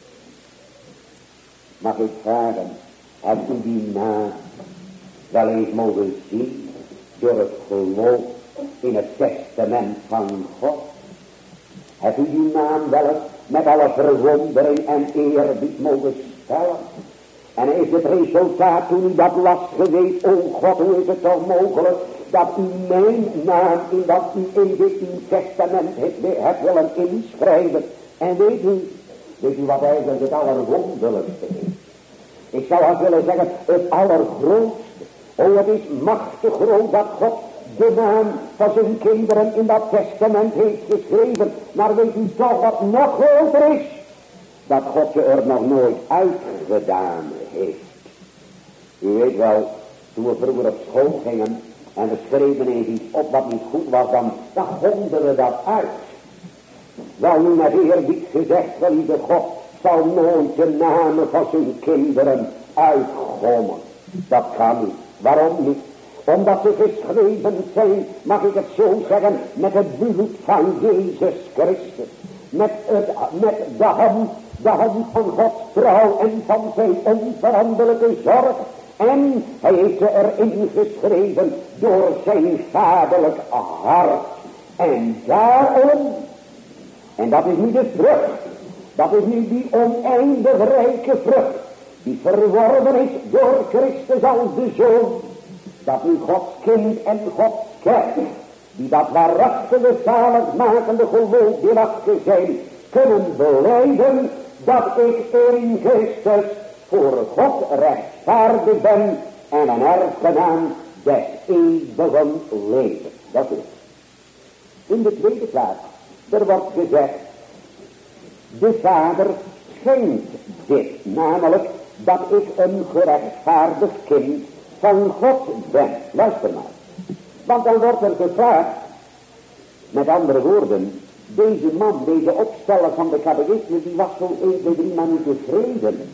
Mag ik vragen, hebt u die naam wel eens mogen zien door het geloof in het testament van God? Hebt u die naam wel eens met alle verwondering en eerbied mogen stellen? En is het resultaat toen u dat las geweest, oh God, hoe is het toch mogelijk dat u mijn naam in dat u in dit testament hebt willen inschrijven? En weet u wat eigenlijk het allerwonderlijkste is? Ik zou ook willen zeggen, het allergrootste. Oh, het is machtig groot dat God de naam van zijn kinderen in dat testament heeft geschreven. Maar weet u toch wat nog groter is? Dat God je er nog nooit uitgedaan heeft. U weet wel, toen we vroeger op school gingen en we schreven eens iets op wat niet goed was, dan vonden we dat uit. Wel nu met eerbied gezegd, geliefde God zal nooit de namen van zijn kinderen uitgommen. Dat kan niet. Waarom niet? Omdat ze geschreven zijn, mag ik het zo zeggen, met het bloed van Jezus Christus. Met de hand van Gods trouw en van zijn onveranderlijke zorg. En hij heeft ze erin geschreven door zijn vaderlijk hart. En daarom, en dat is nu de vrucht, dat is nu die oneindig rijke vrucht, die verworven is door Christus als de Zoon, dat nu Gods kind en Gods kerk, die dat waarachtige zaligmakende geloof deelachtig zijn, kunnen belijden dat ik in Christus voor God rechtvaardig ben en een erfgenaam des eeuwigen levens. Dat is. In de tweede plaats, er wordt gezegd, de Vader schenkt dit, namelijk dat ik een gerechtvaardigd kind van God ben. Luister maar. Want dan wordt er gevraagd, met andere woorden, deze man, deze opsteller van de catechisme, die was zo 1, 2, 3 maar niet tevreden.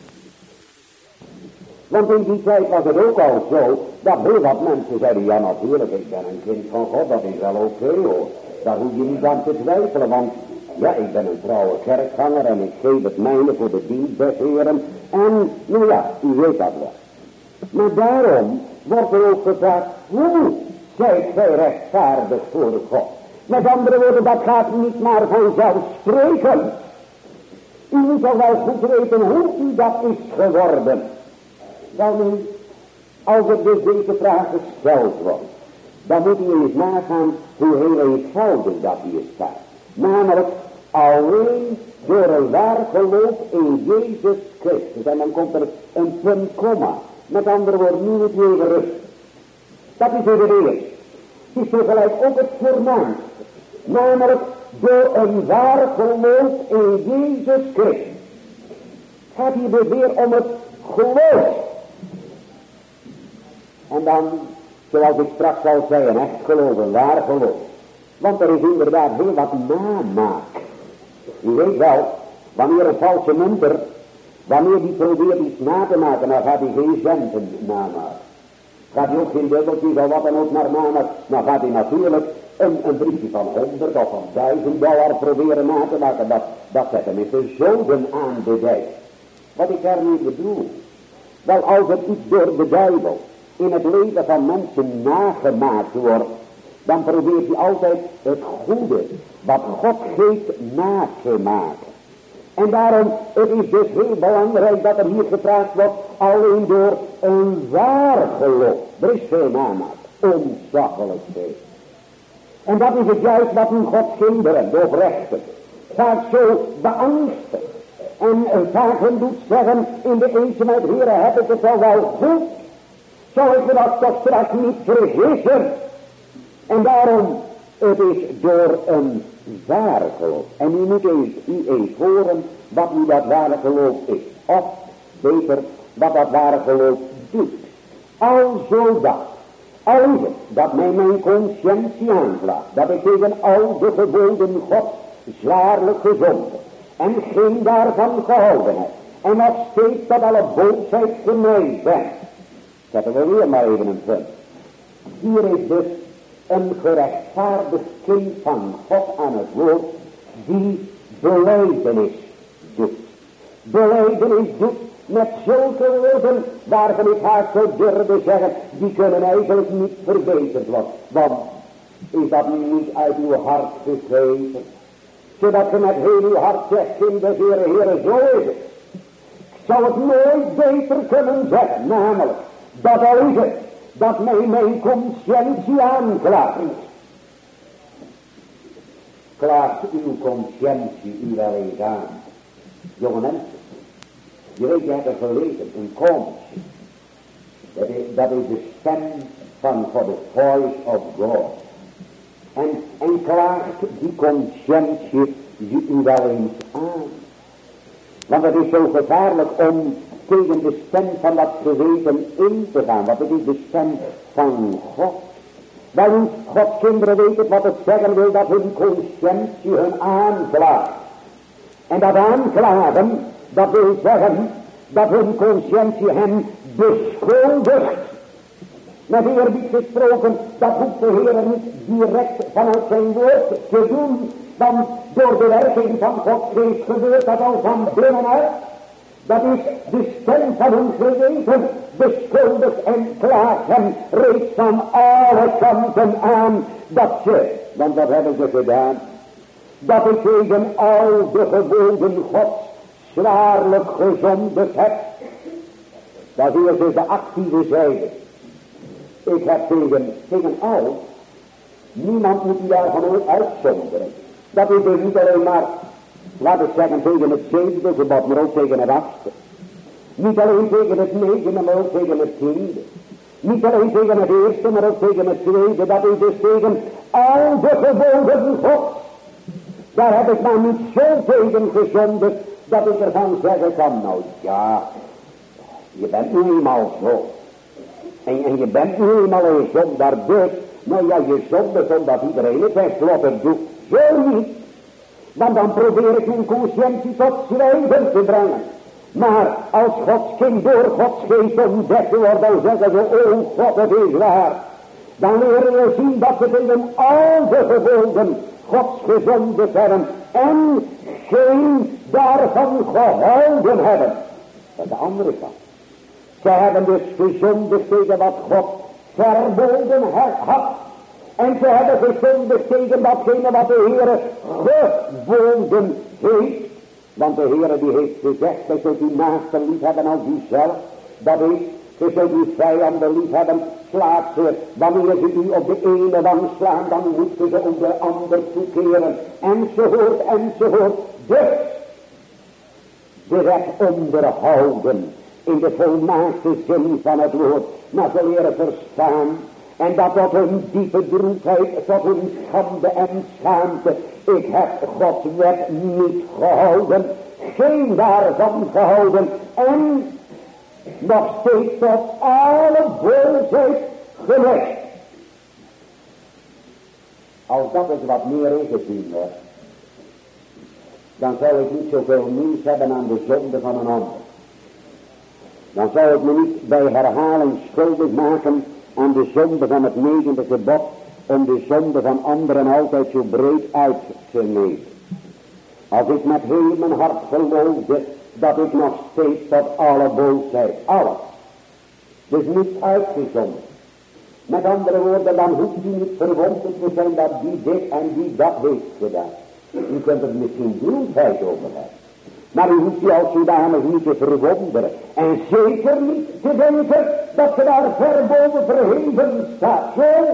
Want in die tijd was het ook al zo, dat heel wat mensen zeiden, ja natuurlijk, ik ben een kind van God, dat is wel oké hoor. Daar hoef je niet aan te twijfelen, want ja, ik ben een trouwe kerkganger en ik geef het mijne voor de dienst des Heren. En, nou ja, u weet dat wel. Maar daarom wordt er ook gevraagd, hoe zijt gij rechtvaardig voor God? Met andere woorden, dat gaat niet maar vanzelfsprekend. U moet al wel goed weten hoe u dat is geworden. Dan nu, als er dus deze vraag gesteld wordt, dan moet u eens nagaan hoe heel eenvoudig dat hier staat. Namelijk, alleen door een waar geloof in Jezus Christus. En dan komt er een punt, komma. Met andere woorden, nu het weer rust. Dat is even de eerste. Het is tegelijk ook het voornaamste. Namelijk door een waar geloof in Jezus Christus. Het gaat hier weer om het geloof. En dan, zoals ik straks al zei, een echt geloof, een waar geloof. Want er is inderdaad heel wat namaak. U weet wel, wanneer een valse munter, wanneer die probeert iets na te maken, dan gaat hij geen centen namaken. Gaat hij ook geen dubbeltjes of wat dan ook naar namaken, dan gaat hij natuurlijk een briefje van 100 of van $1000 proberen na te maken, dat zet hem met de zoden aan de dijk. Wat ik daarmee bedoel, wel als het iets door de duivel in het leven van mensen nagemaakt wordt, dan probeert hij altijd het goede wat God geeft na te maken. En daarom, het is dus heel belangrijk dat er hier gevraagd wordt, alleen door een waar geloof. Er is geen namaak, ontzaglijk veel. En dat is het juist wat in Gods kinderen, de oprechten, vaak zo beangstigt. En vaak hen doet zeggen, in de eenzaamheid, Heere, heb ik het wel goed? Zou ik me dat toch straks niet vergissen? En daarom, het is door een waar geloof. En u moet eens horen wat nu dat ware geloof is. Of beter, wat dat ware geloof doet. Al dat mij mijn conscientie aanvlaagt, dat ik tegen al de geboden Gods zwaarlijk gezonden en geen daarvan gehouden heb, en nog steeds dat alle boosheid gemijd ben. Zetten we weer maar even een punt. Hier is dus een gerechtvaardigd kind van God aan het woord, die belijdenis doet. Belijdenis doet met zulke woorden, waarvan ik haast zou durven zeggen, die kunnen eigenlijk niet verbeterd worden. Want, is dat nu niet uit uw hart gegeven? Zodat je met heel uw hart zegt, kinderen, Heere, zo is het. Ik zou het nooit beter kunnen zeggen, namelijk, dat al is het, dat mij mijn conscientie aanklaagt. Klaagt uw conscientie u wel eens aan? Jonge mensen, je weet, je hebt er gelezen, een conscience. Dat is de stem van God, the voice of God. En klaagt die conscientie u wel eens aan? Want het is zo gevaarlijk om tegen de stem van dat geweten in te gaan. Want het is de stem van God. Wel, Gods kinderen weten wat het zeggen wil, dat hun conscientie hun aanklaagt. En dat aanklagen, dat wil zeggen dat hun conscientie hen beschuldigt. Met eerbied gesproken, dat hoeft de Heer niet direct vanuit zijn woord te doen. Want door de werking van Gods geest gebeurt dat al van binnenuit. Dat is de stem van hun geweten, beschuldigt en klaagt hem reeds van alle kanten aan. Dat ze, want wat hebben ze gedaan? Dat ik tegen al de geboden Gods zwaarlijk gezondigd heb. Dat hier is de actieve zijde. Ik heb tegen al, niemand moet u daarvan ooit uitzonderen. Dat is dus niet alleen maar, laat ik zeggen, tegen het 7e gebod, maar ook tegen het 8e. Niet alleen tegen het 9e, maar ook tegen het 10e. Niet alleen tegen het 1e, maar ook tegen het 2e. Dat is dus tegen al de geboden Gods. Daar heb ik maar niet zo tegen gezondigd, dat ik ervan zeggen kan, nou ja, je bent nu eenmaal zo. En je bent nu eenmaal een zondaar, dus, nou ja, je zondigt omdat iedereen het tenslotte doet. Zo niet. Want dan probeer ik uw conscientie tot zwijgen te brengen. Maar als Gods kind door Gods geest ontdekt wordt, dan zeggen ze, oh God, het is waar. Dan leren we zien dat ze tegen al de geboden Gods gezondigd hebben en geen daarvan gehouden hebben. Dat is de andere kant. Ze hebben dus gezondigd tegen wat God verboden had. En ze hebben gezondigd tegen datgene wat de Heere geboden heeft. Want de Heere die heeft gezegd, je zult uw naaste lief hebben als uzelf. Dat is, je zult uw vijanden lief hebben. Slaat ze, wanneer ze u op de ene wang slaan, dan moeten ze op de ander toekeren. Enzovoort. Dus, de wet onderhouden. In de volmaakte zin van het woord. Maar ze leren verstaan. En dat tot hun diepe droefheid, tot hun schande en schaamte. Ik heb Gods wet niet gehouden. Geen daarvan gehouden. En nog steeds tot alle boosheid gelegd. Als dat eens wat meer ingezien wordt, dan zou ik niet zoveel nieuws hebben aan de zonde van een ander. Dan zou ik me niet bij herhaling schuldig maken aan de zonde van het 9e gebod om de zonde van anderen altijd zo breed uit te nemen. Als ik met heel mijn hart geloofde dat ik nog steeds tot alle boosheid, alles, dus niet uitgezonderd. Met andere woorden, dan hoeft u niet verwonderd te zijn dat die dit en die dat heeft gedaan. U kunt er misschien bloedheid over hebben. Maar u hoeft u als zodanig niet te verwonderen. En zeker niet te denken dat ze daar ver boven verheven staat. Zo.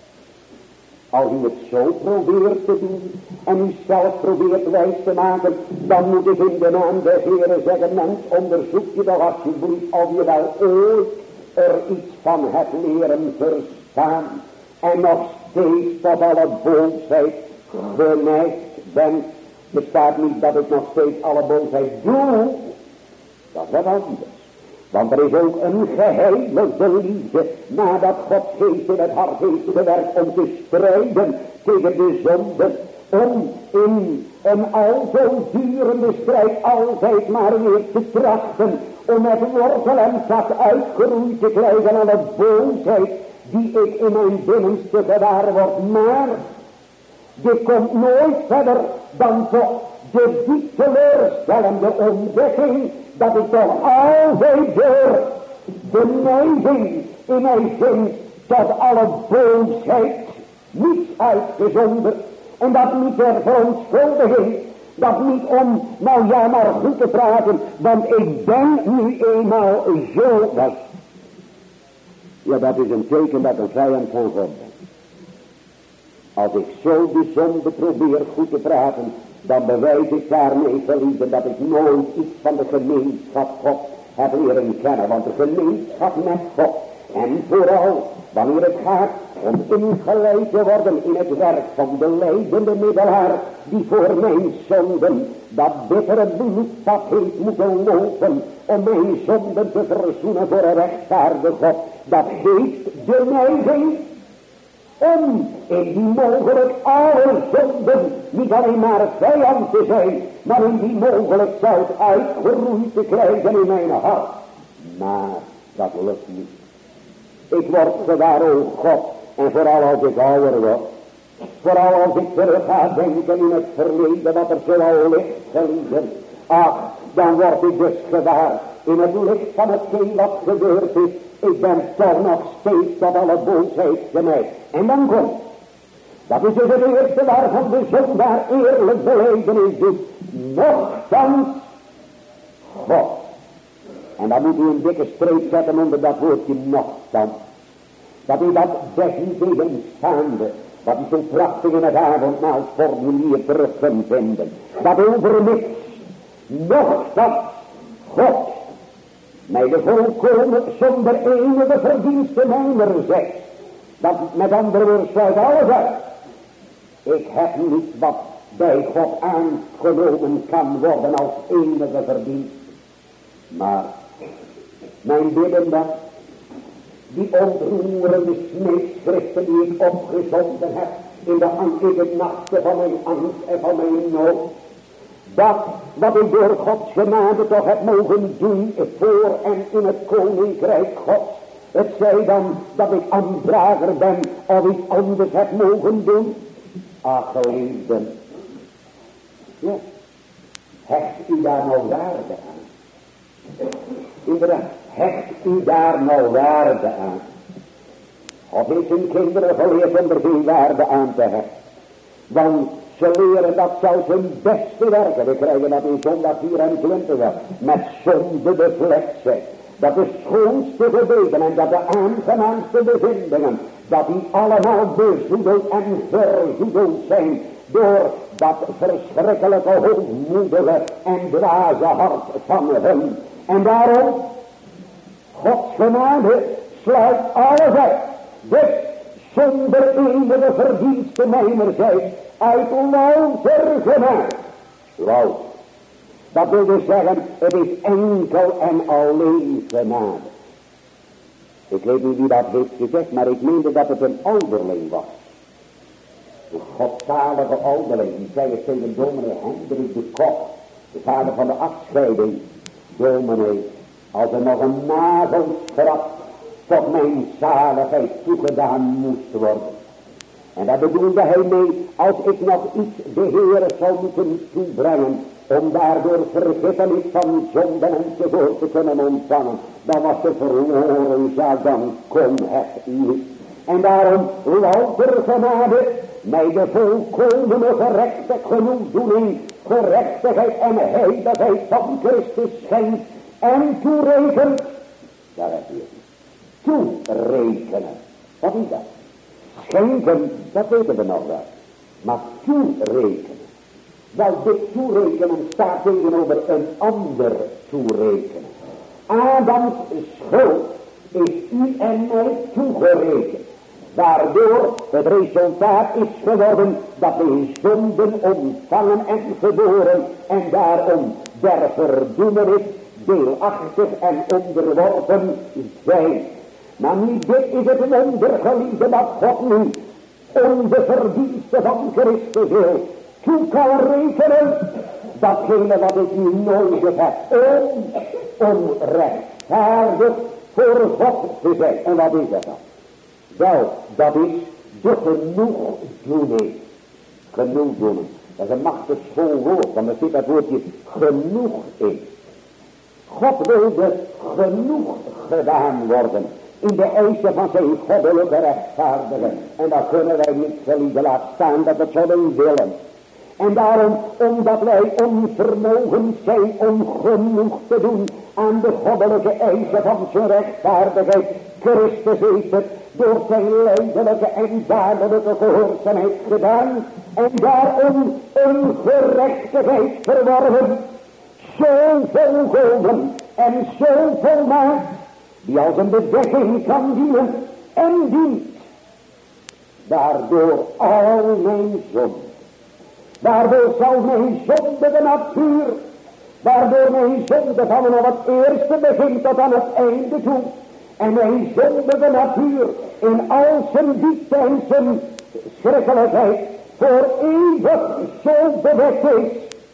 Als u het zo probeert te doen en u zelf probeert wijs te maken, dan moet ik in de naam des Heeren zeggen, mens, onderzoek je toch alsjeblieft of je wel ooit er iets van het leren verstaan en nog steeds tot alle boosheid geneigd ben. Er staat niet dat ik nog steeds alle boosheid doe. Dat is wat anders. Want er is ook een geheiligde liefde, nadat God geest in het hart heeft gewerkt om te strijden tegen de zonde, om in een al zo durende strijd altijd maar weer te trachten, om met wortel en tak uitgeroeid te krijgen aan de boosheid die ik in mijn binnenste gewaar word. Maar dit komt nooit verder dan toch de diep teleurstellende ontdekking dat ik toch altijd door de neiging in mij vind tot alle boosheid, niets uitgezonderd, en dat niet ter verontschuldiging, dat niet om nou ja maar goed te praten, want ik ben nu eenmaal zo was. Ja, dat is een teken dat een vijand van God ben. Als ik zo de zonde probeer goed te praten, dan bewijs ik daarmee, geliefden, dat ik nooit iets van de gemeenschap God heb leren kennen. Want de gemeenschap met God, en vooral wanneer het gaat om ingeleid te worden in het werk van de leidende middelaar, die voor mijn zonden dat bittere bloedpad heeft moeten lopen, om mijn zonden te verzoenen voor een rechtvaardige God, dat heeft de neiging om in die mogelijk alle zonden niet alleen maar vijand te zijn, maar in die mogelijk zelfs uitgeroeid te krijgen in mijn hart. Maar dat lukt niet. Ik word gewaar, o God, en vooral als ik ouder word, vooral als ik terug ga denken in het verleden wat er zo al ligt, geliefden, ach, dan word ik dus gewaar in het licht van hetgeen wat gebeurd is. Ik ben toch nog steeds tot alle boosheid geneigd. En dan komt, dat is dus het eerste waarvan de zondaar eerlijk belijdenis doet, nochtans God. En dan moet u een dikke streep zetten onder dat woordje nochtans. Dat is dat desniettegenstaande, wat u zo prachtig in het avondmaalsformulier terug kunt vinden. Dat overmits, nochtans God mij de volkomen zonder enige verdienste mijner zegt. Dat met andere woorden sluit alles uit. Ik heb niet wat bij God aangenomen kan worden als enige verdienste. Maar mijn bidden, die ontroerende smeekschriften die ik opgezonden heb in de nachten van mijn angst en van mijn nood, dat wat ik door Gods genade toch heb mogen doen voor en in het koninkrijk Gods, het zij dan dat ik aandrager ben of iets anders heb mogen doen. Ach, geliefden, ja, hecht u daar nou waarde aan? Inderdaad, hecht u daar nou waarde aan? Of heeft hun kinderen geleerd om er geen waarde aan te hechten? Want ze leren dat zelfs hun beste werken, we krijgen dat in zondag 24, met zonde bevlekt zijn. Dat de schoonste gebeden en dat de aangenaamste bevindingen, dat die allemaal bezoedeld en verzoedeld zijn door dat verschrikkelijke, hoogmoedige en dwaze hart van hun. En daarom, Gods genade sluit alles uit. Dus zonder enige verdienste mijnerzijds, uit louter genade. Louter. Dat wil dus zeggen, het is enkel en alleen genade. Ik weet niet wie dat heeft gezegd, maar ik meende dat het een ouderling was. Een godzalige ouderling, die zei het tegen dominee Hendrik de Kok, de vader van de afscheiding. Dominee, als er nog een nagelstraf tot mijn zaligheid toegedaan moest worden, En daar bedoelde hij mee, als ik nog iets de Heere zou moeten toebrengen, om daardoor vergiffenis van zonden enzovoort te kunnen ontvangen, dan was de verloren zaak, dan kon het niet. En daarom, louter genade, mij de volkomene gerechte genoegdoening, gerechtigheid en heiligheid van Christus schenkt en toerekent. Daar heb je het. Toerekenen. Wat is dat? Schenken, dat weten we nog wel. Maar toerekenen. Wel, dit toerekenen staat tegenover een ander toerekenen. Adams schuld is u en mij toegerekend. Waardoor het resultaat is geworden dat we zonden ontvangen en geboren en daarom der verdoemenis deelachtig en onderworpen zijn. Maar nu dit is het wonder, geliefde, dat God nu om de verdiensten van Christus wil toe kan rekenen datgene wat ik nu nodig heb om rechtvaardig voor God te zijn. En wat is dat dan? Wel, dat is de genoegdoening. Genoegdoening. Dat is een machtig schoon woord, want er zit dat woordje genoeg in. God wilde genoeg gedaan worden in de eisen van zijn goddelijke rechtvaardigen. En dat kunnen wij niet geliefde laten staan dat we het zouden willen. En daarom, omdat wij onvermogen zijn om genoeg te doen aan de goddelijke eisen van zijn rechtvaardigheid, Christus heeft het door zijn lijdelijke en dadelijke gehoorzaamheid gedaan en daarom een gerechtigheid verworven, zo volkomen en zo volmaakt, die als een bedekking kan dienen en dient, waardoor al mijn zonden, waardoor zal mijn zondige natuur, waardoor mijn zonde van het eerste begin tot aan het einde toe, en mijn zondige natuur in al zijn diepte en zijn schrikkelijkheid voor eeuwig zo bedekt is,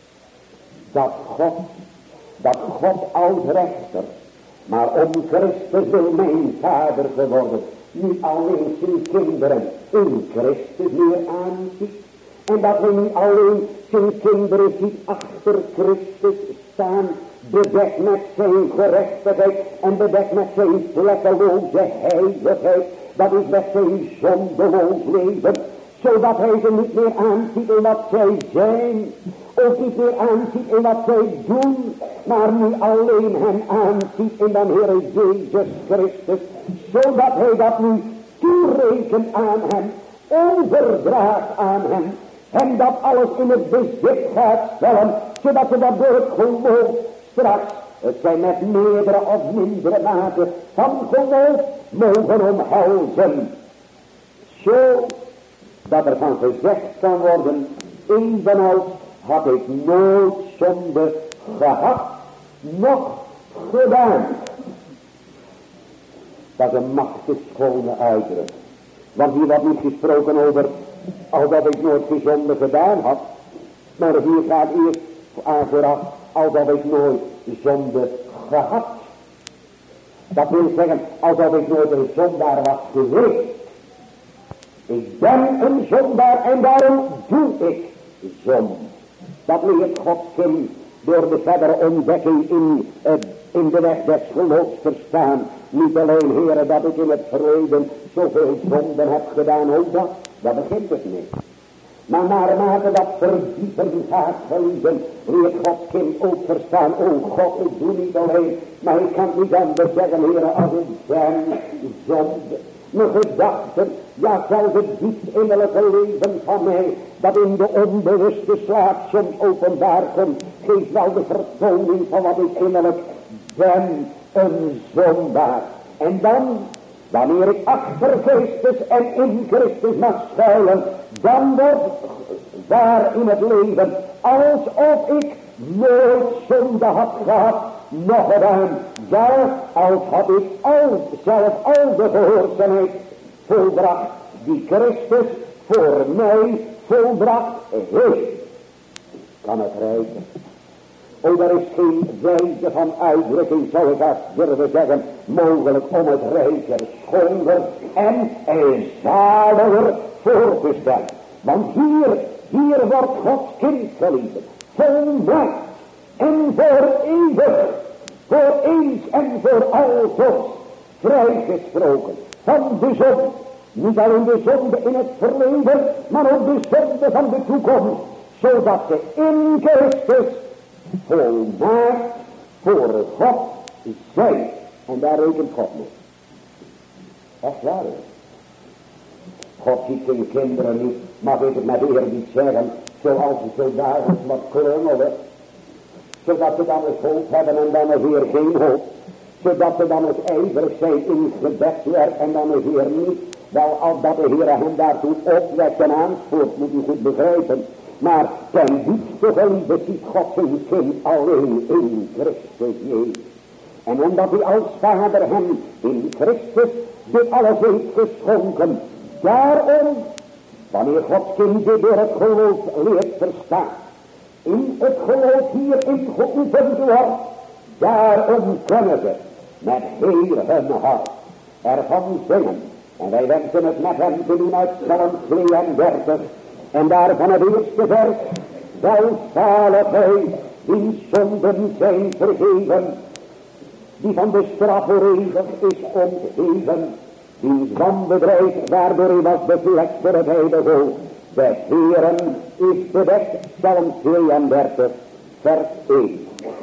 dat God als rechter, maar om Christus wil mijn vader geworden, niet alleen zijn kinderen in Christus meer aanziet, en dat we niet alleen zijn kinderen zien achter Christus staan, bedekt met zijn gerechtigheid en bedekt met zijn vlekkeloze heiligheid, dat is met zijn zondeloos leven, zodat hij ze niet meer aanziet in wat zij zijn, ook niet meer aanziet in wat zij doen, maar nu alleen hem aanziet in de Heer Jezus Christus, zodat hij dat nu toerekent aan hem, overdraagt aan hem, en dat alles in het bezit gaat stellen, zodat ze dat door het geloof straks, het zijn met meerdere of mindere mate van geloof, mogen omhelzen. Zo dat er van gezegd kan worden, evenals had ik nooit zonde gehad, noch gedaan. Dat is een machtig schone uitdrukking. Want hier wordt niet gesproken over, alsof ik nooit gezonde gedaan had. Maar hier gaat eerst aan vooraf, alsof ik nooit zonde gehad. Dat wil zeggen, alsof ik nooit een zondaar was geweest. Ik ben een zondaar en daarom doe ik zonde. Dat leert Gods kind door de verdere ontdekking in de weg des geloofs verstaan. Niet alleen, Heere, dat ik in het verleden zoveel zonden heb gedaan, ook dat begint het niet. Maar naarmate dat verdiepen gaat geliefden, leert Gods kind ook verstaan, oh God, ik doe niet alleen, maar ik kan niet anders zeggen, Heere, als ik ben zonde. Mijn gedachten, ja zelfs het diep innerlijke leven van mij, dat in de onbewuste slaap soms openbaar komt, geeft wel de vertoning van wat ik innerlijk ben, een zondaar. En dan, wanneer ik achter Christus en in Christus mag schuilen, dan wordt waar in het leven, alsof ik nooit zonde had gehad, nog gedaan. Ja, als had ik zelf al de gehoorzaamheid volbracht, die Christus voor mij volbracht heeft. Kan het rijken? er is geen wijze van uitdrukking, zou ik haast durven zeggen, mogelijk om het rijk er schoner en zaliger voor te stellen. Want hier wordt Gods kind geliefd, volmaakt en voor eeuwig, voor eens en voor altijd vrijgesproken van de zonde. Niet alleen de zonde in het verleden, maar ook de zonde van de toekomst, zodat ze in Christus volmaakt voor God zijn. En daar rekent God mee. Echt waar is. God ziet zijn kinderen niet, mag ik het met eerbied zeggen, zoals ze zo dagelijks wat klungelen, zodat ze dan eens hoop hebben en dan eens weer geen hoop, zodat ze dan eens ijverig zijn in gebedswerk en dan eens weer niet. Wel, als dat de Heer hem daartoe opwekt en aanspoort, moet u goed begrijpen. Maar ten diepste geliefde ziet God zijn kind alleen in Christus Jezus. En omdat hij als Vader hem in Christus dit alles heeft geschonken, daarom, wanneer Gods kind dit door het geloof leert verstaan, in het geloof hierin geoefend wordt, daarom kunnen we met heel hun hart ervan zingen. En wij wensen het met hem te doen uit Psalm 32. En daarvan het eerste vers. Welzalig hij, die zonden zijn vergeven, die van de straf voor eeuwig is ontheven, die wanbedrijf waardoor hij was bevlekt voor het heilige. De Heeren is bedekt, Psalm 32, vers 1.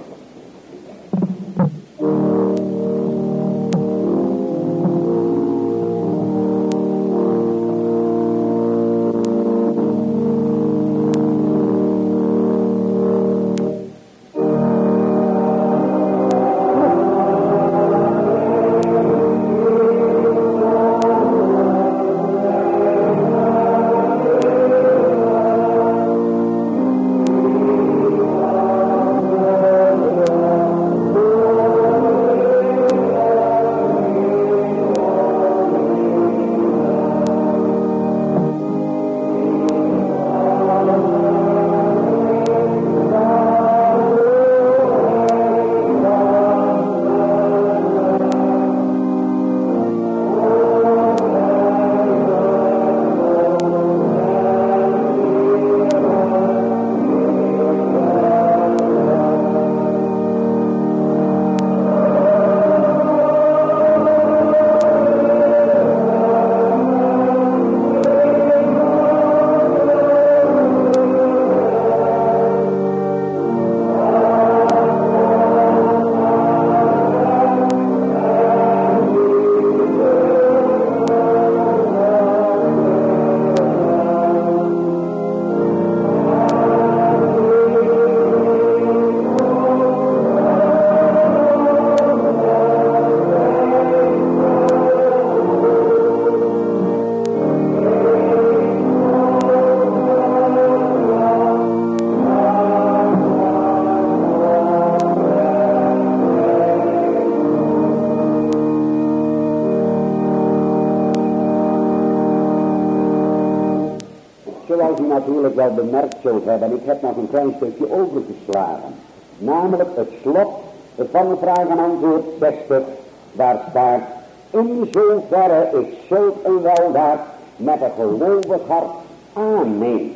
Zoals u natuurlijk wel bemerkt zult hebben, ik heb nog een klein stukje overgeslagen. Namelijk het slot van vraag en antwoord 60, waar staat: in zoverre ik zulk een weldaad met een gelovig hart aanneem.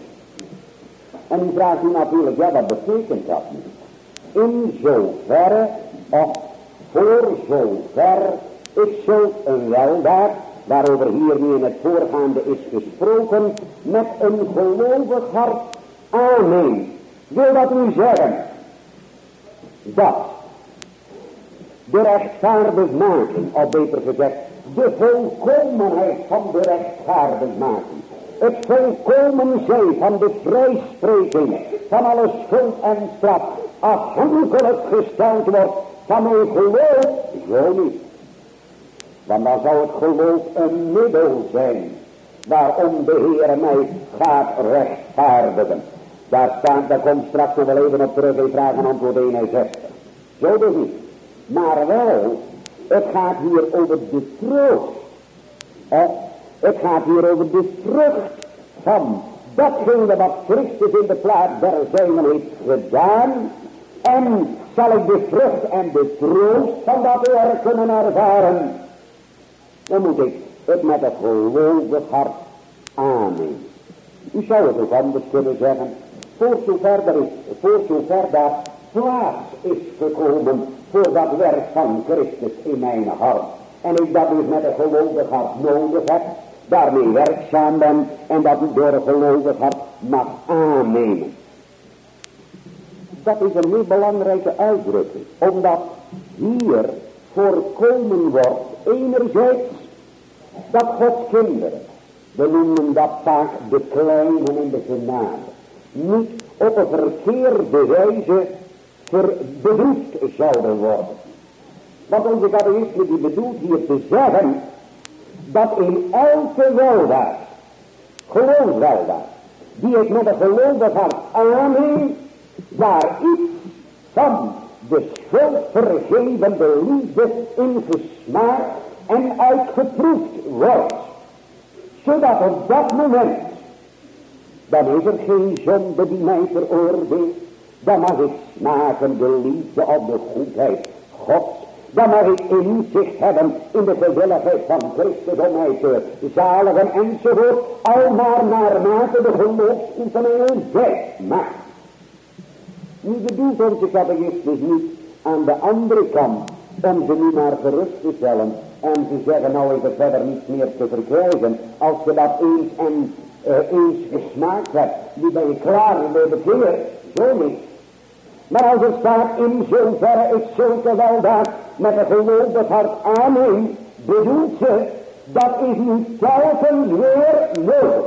En u vraagt u natuurlijk, ja, wat betekent dat nu? In zoverre, of voor zover ik zulk een weldaad, waarover hier nu in het voorgaande is gesproken, met een gelovig hart aanneem. Wil dat nu zeggen dat de rechtvaardigmaking, of beter gezegd, de volkomenheid van de rechtvaardigmaking, het volkomen zijn van de vrijspreking van alle schuld en straf, afhankelijk gesteld wordt van mijn geloof? Zo niet. Want dan zou het geloof een middel zijn waarom de Heer mij gaat rechtvaardigen. Daar komt straks nog wel even op terug in vraag en antwoord 61. Zo dus niet. Maar wel, het gaat hier over de troost. Het gaat hier over de vrucht van datgene wat Christus in de plaats der zijnen heeft gedaan, En zal ik de vrucht en de troost van dat werk kunnen ervaren, dan moet ik het met een gelovig hart aannemen. U zou het ook anders kunnen zeggen, voor zover daar plaats is gekomen voor dat werk van Christus in mijn hart. En ik dat dus met een gelovig hart nodig heb, daarmee werkzaam ben en dat ik door een gelovig hart mag aannemen. Dat is een heel belangrijke uitdrukking, omdat hier voorkomen wordt enerzijds dat Gods kinderen, we noemen dat vaak de kleinen in de genade, niet op een verkeerde wijze bedroefd zouden worden. Want onze catechisme die bedoelt hier te zeggen dat in elke weldaad, geloofsweldaad, die ik met een gelovig hart aanneem, daar iets van de schuldvergevende liefde in gesmaakt en uitgeproefd wordt. Zodat op dat moment, dan is er geen zonde die mij veroordeelt. Dan mag ik smaken de liefde of de goedheid Gods. Dan mag ik inzicht hebben in de gewilligheid van Christus om mij te zaligen enzovoort. Al maar naarmate de geloofsoefeningen zij maakt. Nu bedoelt onze catechismus niet aan de andere kant om ze nu maar gerust te stellen en te zeggen, nou is er verder niets meer te verkrijgen. Als je dat eens gesmaakt hebt, nu ben je klaar bij de bekeer. Zo niet. Maar als er staat, in zoverre ik zulke weldaad met een gelovig hart aanneem, bedoelt ze, dat is nu telkens weer nodig.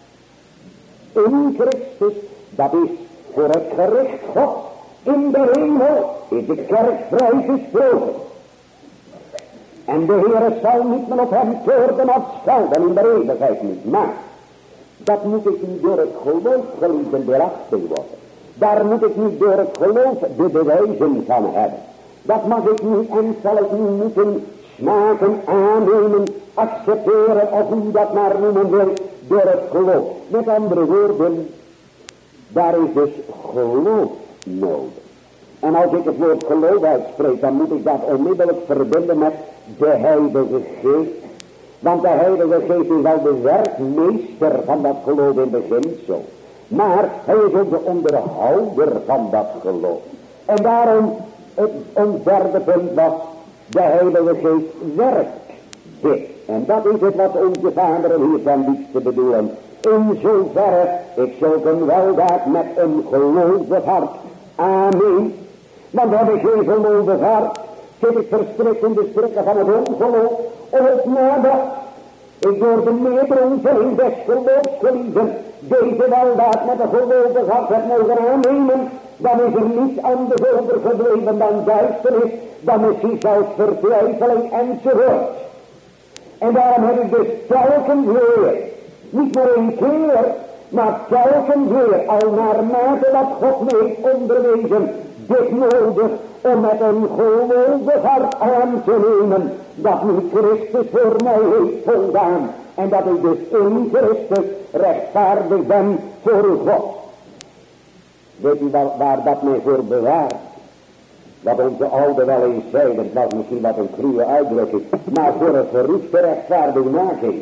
In Christus, dat is voor het gericht God in de hemel, is de kerk vrijgesproken. En de Heere zal niet meer op hem toornen of schelden in de eeuwigheid niet. Maar dat moet ik niet door het geloof geliefden beacht worden. Daar moet ik niet door het geloof de bewijzen van hebben. Dat mag ik niet en zal ik niet moeten smaken, aannemen, accepteren of hoe dat maar noemen wil door het geloof. Met andere woorden, daar is dus geloof nodig. En als ik het woord geloof uitspreek, dan moet ik dat onmiddellijk verbinden met de Heilige Geest. Want de Heilige Geest is wel de werkmeester van dat geloof in beginsel. Maar hij is ook de onderhouder van dat geloof. En daarom, ons derde punt was, de Heilige Geest werkt dit. En dat is het wat onze vaderen hier van liefste bedoelen. In zoverre ik zulke weldaad met een gelovig hart aanneem. Want heb ik geen gelovig hart, zit ik verstrikt in de strikken van het ongeloof. Of nadat ik door de nederiging des geloofs geliefden deze weldaad met een gelovig hart heb mogen aannemen, dan is er niets anders overgebleven dan duisternis, dan misschien zelfs vertwijfeling enzovoort. En daarom heb ik dus telkens weer, niet maar één keer, maar telkens weer, al naarmate dat God mij heeft onderwezen, dit nodig om met een gelovig hart aan te nemen, dat nu Christus voor mij heeft voldaan. En dat ik dus in Christus rechtvaardig ben voor God. Weet u waar dat mij voor bewaart? Wat onze oude wel eens zei, dat was misschien wat een cruwe uitdrukking, maar voor een verroeste rechtvaardigmaking.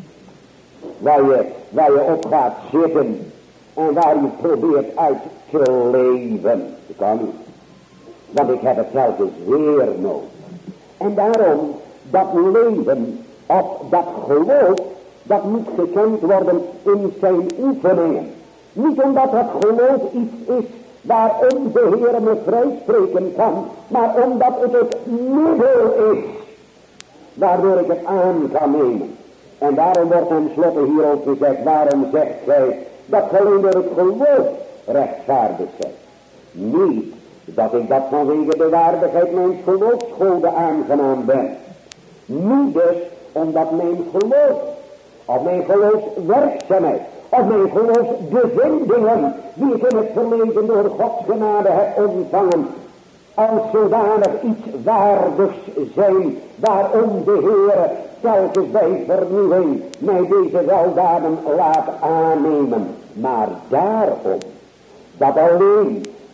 Waar je op gaat zitten en waar je probeert uit te leven. Dat kan niet. Want ik heb het telkens weer nodig. En daarom, dat leven of dat geloof, dat moet gekend worden in zijn oefeningen. Niet omdat het geloof iets is waarom de Heer me vrijspreken kan, maar omdat het middel is waardoor ik het aan kan nemen. En daarom wordt tenslotte hier ook gezegd, waarom zegt zij dat alleen door het geloof rechtvaardig zijn. Niet dat ik dat vanwege de waardigheid mijn geloofsgoden aangenaam ben. Niet dus omdat mijn geloof, of mijn geloofswerkzaamheid, of mijn geloofsbevindingen, die ik in het verleden door Gods genade heb ontvangen, als zodanig iets waardigs zijn, waarom de Heer telkens bij vernieuwing mij deze weldaden laat aannemen. Maar daarom, dat alleen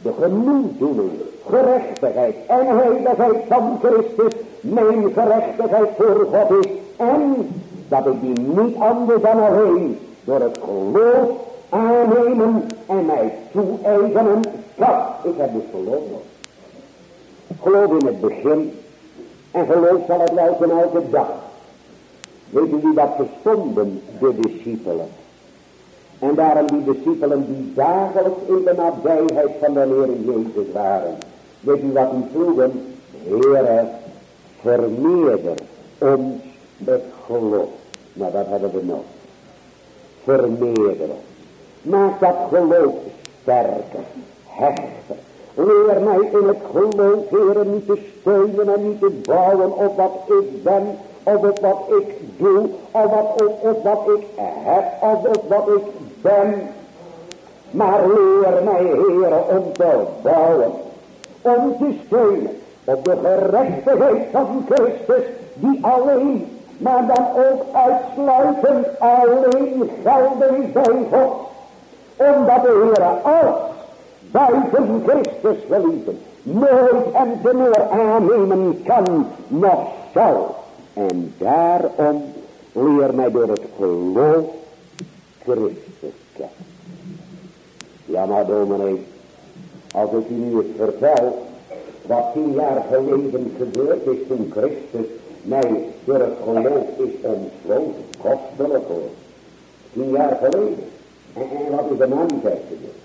de genoegdoening, gerechtigheid en heiligheid van Christus mijn gerechtigheid voor God is. En dat ik die niet anders dan alleen door het geloof aannemen en mij toe-eigenen kan. Ik heb dus geloof nog. Geloof in het begin en geloof zal het luiden elke dag. Weet u wie dat verstonden? De discipelen. En daarom die discipelen die dagelijks in de nabijheid van de Heer Jezus waren. Weet u wat die vroegen? Heere, vermeerder ons het geloof. Nou, dat hebben we nog. Vermeerderen. Maak dat geloof sterker, hechter. Leer mij in het geloof, Heere, niet te steunen en niet te bouwen op wat ik ben, of op wat ik doe, of wat ik heb, of op wat ik ben. Maar leer mij, Heere, om te bouwen, om te steunen op de gerechtigheid van Christus, die alleen, maar dan ook uitsluitend alleen gelden is bij God. Omdat de Heere alles buiten Christus verliezen nooit en te meer aannemen kan, nog zal. En daarom leer mij door het geloof Christus kennen. Ja, maar dominee, als ik u nu eens vertel wat 10 jaar geleden gebeurd is toen Christus mij door het geloof is ontsloten, kostelijk hoor. 10 jaar geleden. En wat is er na die tijd gebeurd?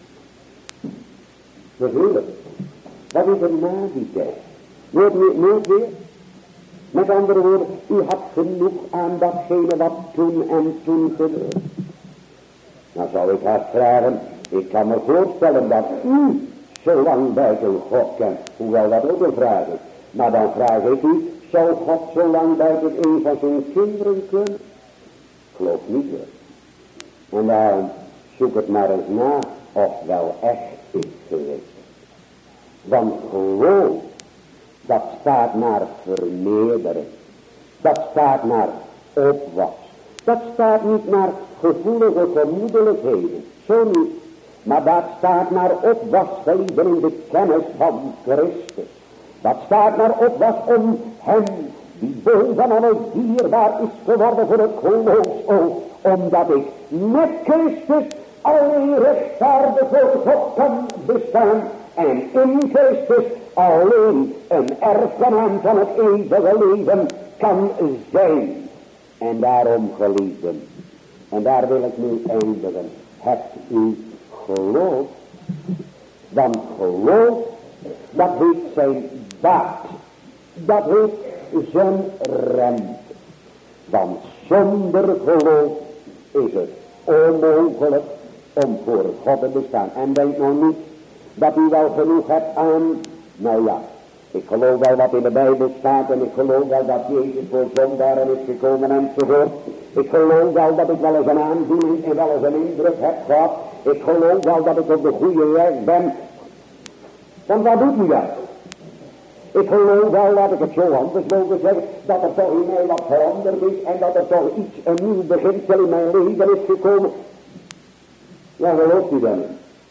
Natuurlijk. Wat is er na die tijd? Nooit weer. Met andere woorden, u had genoeg aan datgene wat toen en toen gebeurde. Nou zou ik haar vragen, ik kan me voorstellen dat u zo lang buiten God kent, hoewel dat ook een vraag is. Maar dan vraag ik u, zou God zo lang buiten een van zijn kinderen kunnen? Ik geloof niet meer. En daarom zoek het maar eens na of wel echt is geweest. Want geloof, dat staat naar vermeerdering. Dat staat naar opwas. Dat staat niet naar gevoelige gemoedelijkheden. Zo niet. Maar dat staat naar opwas, geliefden, in de kennis van Christus. Dat staat naar opwas om hem, die boven alles dierbaar is geworden voor het geloofsoog. Omdat ik met Christus alleen rechtvaardig voor God kan bestaan. En in Christus alleen een erfgenaam van het eeuwige leven kan zijn. En daarom, geliefden, en daar wil ik nu eindigen, hebt u geloof? Want geloof, dat heeft zijn baat, dat heeft zijn rente. Want zonder geloof is het onmogelijk om voor God te bestaan. En denk nou niet dat u wel genoeg hebt aan, nou ja, ik geloof wel wat in de Bijbel staat en ik geloof wel dat Jezus voor zondaren is gekomen enzovoort. Ik geloof wel dat ik wel eens een aandoening en wel eens een indruk heb gehad. Ik geloof wel dat ik op de goede weg ben. Want wat doet u dat? Ik geloof wel, laat ik het zo anders mogen zeggen, dat er toch in mij wat veranderd is en dat er toch iets, een nieuw beginsel in mijn leven is gekomen. Ja, gelooft u dan?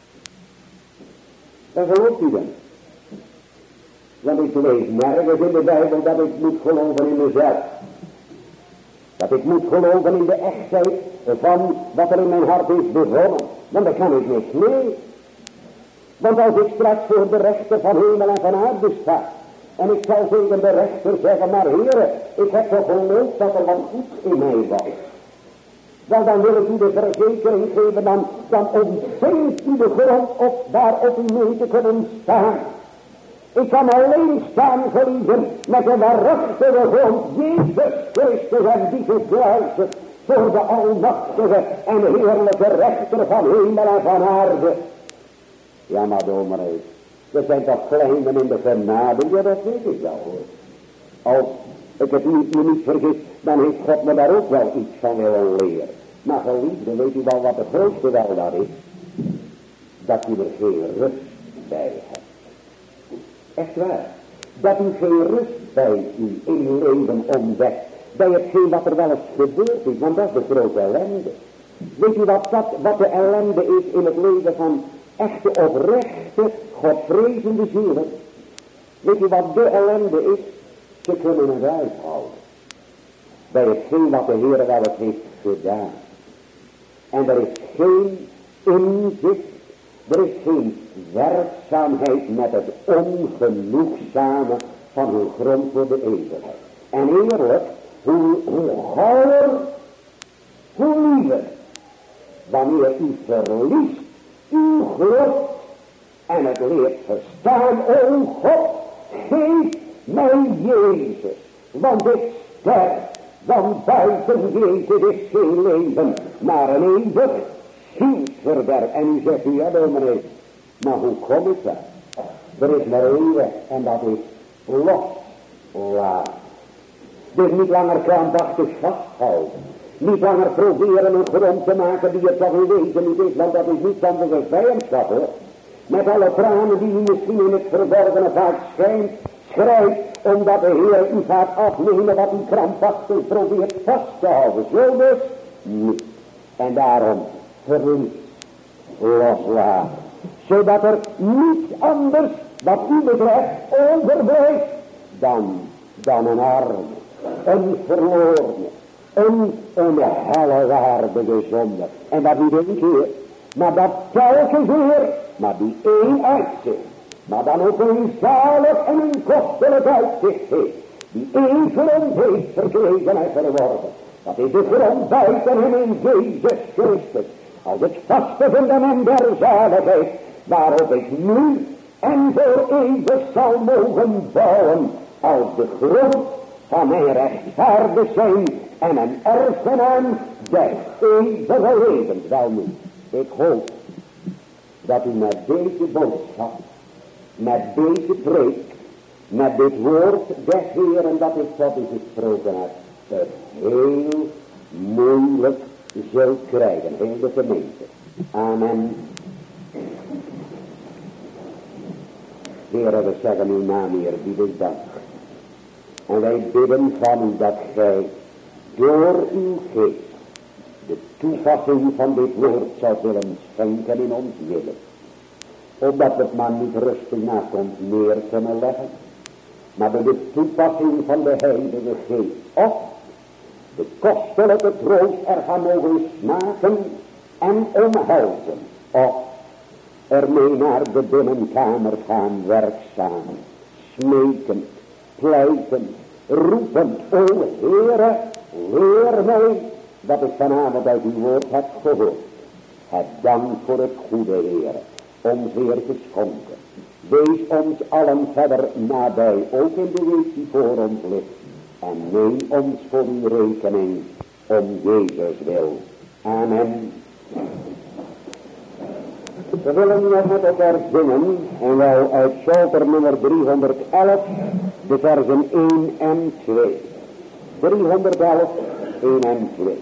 Dan gelooft u dan? Want ik lees nergens in de Bijbel dat ik moet geloven in mezelf. Dat ik moet geloven in de echtheid van wat er in mijn hart is begonnen. Want daar kan ik niks mee. Want als ik straks voor de rechter van hemel en van aarde sta, en ik zal tegen de rechter zeggen, maar heren, ik heb toch geloofd dat er wat goed in mij was. Wel, dan wil ik u de verzekering geven, dan ontzinkt u de grond op waarop u mee te kunnen staan. Ik kan alleen staan, geliefden, met een waarachtige grond, Jezus Christus en die gekruisigd voor de almachtige en heerlijke rechter van hemel en van aarde. Ja, maar dominee, er zijn toch kleinen in de genade, ja, dat weet ik wel hoor. Als ik het me niet vergis, dan heeft God me daar ook wel iets van willen leren. Maar geliefden, weet u wel wat de grootste wel daar is? Dat u er geen rust bij hebt. Echt waar. Dat u geen rust bij u in uw leven ontdekt. Bij hetgeen wat er wel eens gebeurd is. Want dat is de grote ellende. Weet u wat de ellende is in het leven echte oprechte, godvrezende zielen. Weet je wat de ellende is? Ze kunnen het uithouden. Bij hetgeen wat de Heer wel eens heeft gedaan. En er is geen inzicht. Er is geen werkzaamheid met het ongenoegzame van hun grond voor de eeuwigheid. En eerlijk, hoe gauwer, hoe liever. Wanneer u verliest uw geloof en het leert verstaan, o God, geef mij Jezus, want ik sterf, want buiten Jezus is geen leven, maar een eeuwig zielsverderf. En u zegt, ja dominee, maar hoe kom ik daar? Er is maar één weg en dat is loslaten. Dus niet langer krampachtig vasthouden. Niet langer proberen een grond te maken die het toch in wezen niet is, want dat is niet anders dan vijandschap hoor. Met alle tranen die u misschien in het verborgene vaak schrijft, omdat de Heer u gaat afnemen wat u krampachtig probeert vast te houden. Zo dus niet. En daarom verlies, loslaten. Zodat er niets anders wat u betreft overblijft dan een arme, een verlorene, een hellewaardige zonde. En dat niet één keer, maar dat telkens weer, maar die één uitzicht. Maar dan ook een zalig en een kostelijk uitzicht heeft. Die één grond heeft verkregen en verworven. Dat is de grond buiten hem in Jezus Christus. Als het vaste fundament der zaligheid, waarop ik nu en voor eeuwig zal mogen bouwen. Als de grond van mijn rechtvaardig zijn en een erfgenaam des eeuwige levens. Welnu, ik hoop dat u met deze boodschap, met deze preek, met dit woord des Heeren dat ik tot u gesproken heb, het heel moeilijk zult krijgen, heel de gemeente. Amen. Heere, we zeggen uw naam hier, bieden dank. En wij bidden van u dat gij door uw geest de toepassing van dit woord zou willen schenken in ons midden. Opdat we het maar niet rustig naast ons neer kunnen leggen, maar door de toepassing van de Heilige Geest of de kostelijke troost ervan mogen smaken en omhelzen, of ermee naar de binnenkamer gaan werkzaam, smekend, pleitend, roepend, o Heere, leer mij dat ik vanavond uit uw woord heb gehoord. Het dank voor het goede Heere, ons weer geschonken. Wees ons allen verder nabij, ook in de week die voor ons ligt. En neem ons voor uw rekening, om Jezus wil. Amen. We willen nog met elkaar zingen, en wel uit Psalter nummer 311, de versen 1 en 2. 311, 1 en 2.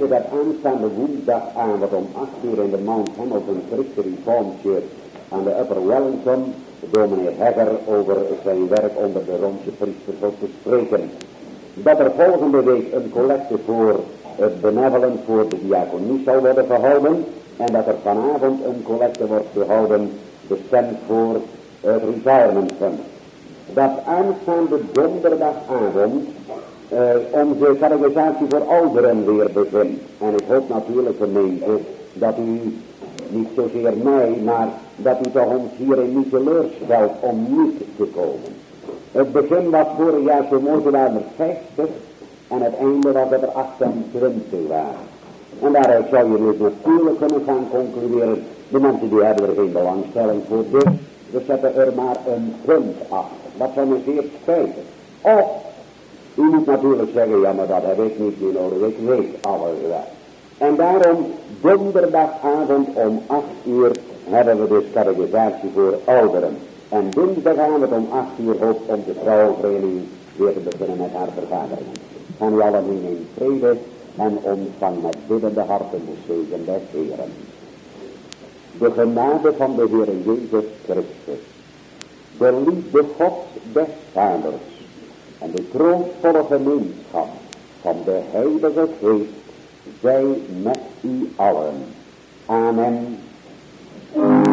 dat aanstaande woensdagavond om 8 uur in de Mount Hamilton Christian Reformed Church aan de Upper Wellington dominee Hegger over zijn werk onder de Roomse priesters op te spreken. Dat er volgende week een collecte voor het benevolent voor de diaconie zal worden gehouden en dat er vanavond een collecte wordt gehouden bestemd voor het retirement fund. Dat aanstaande donderdagavond onze catechisatie voor ouderen weer begint. En ik hoop natuurlijk, gemeente, dat u niet zozeer mij, maar dat u toch ons hierin niet teleurstelt om niet te komen. Het begin was vorig jaar zo mooi, er waren er 50 en het einde was dat er 28 waren. En daaruit zou je dus natuurlijk kunnen gaan concluderen, de mensen die hebben er geen belangstelling voor, dus we zetten er maar een punt achter. Dat zou me zeer spijten. Of, u moet natuurlijk zeggen, ja maar dat heb ik niet meer nodig, ik weet alles wel. En daarom, donderdagavond om 8 uur hebben we dus catechisatie voor ouderen. En dinsdagavond om 8 uur hoopt om de vrouwenvereniging weer te beginnen met haar vergaderingen. Gaan u allen in vrede en ontvang met biddende harten de zegen des Heeren. De genade van de Heer Jezus Christus, de liefde Gods des Vaders en de troostvolle gemeenschap van de Heilige Geest zij met u allen. Amen.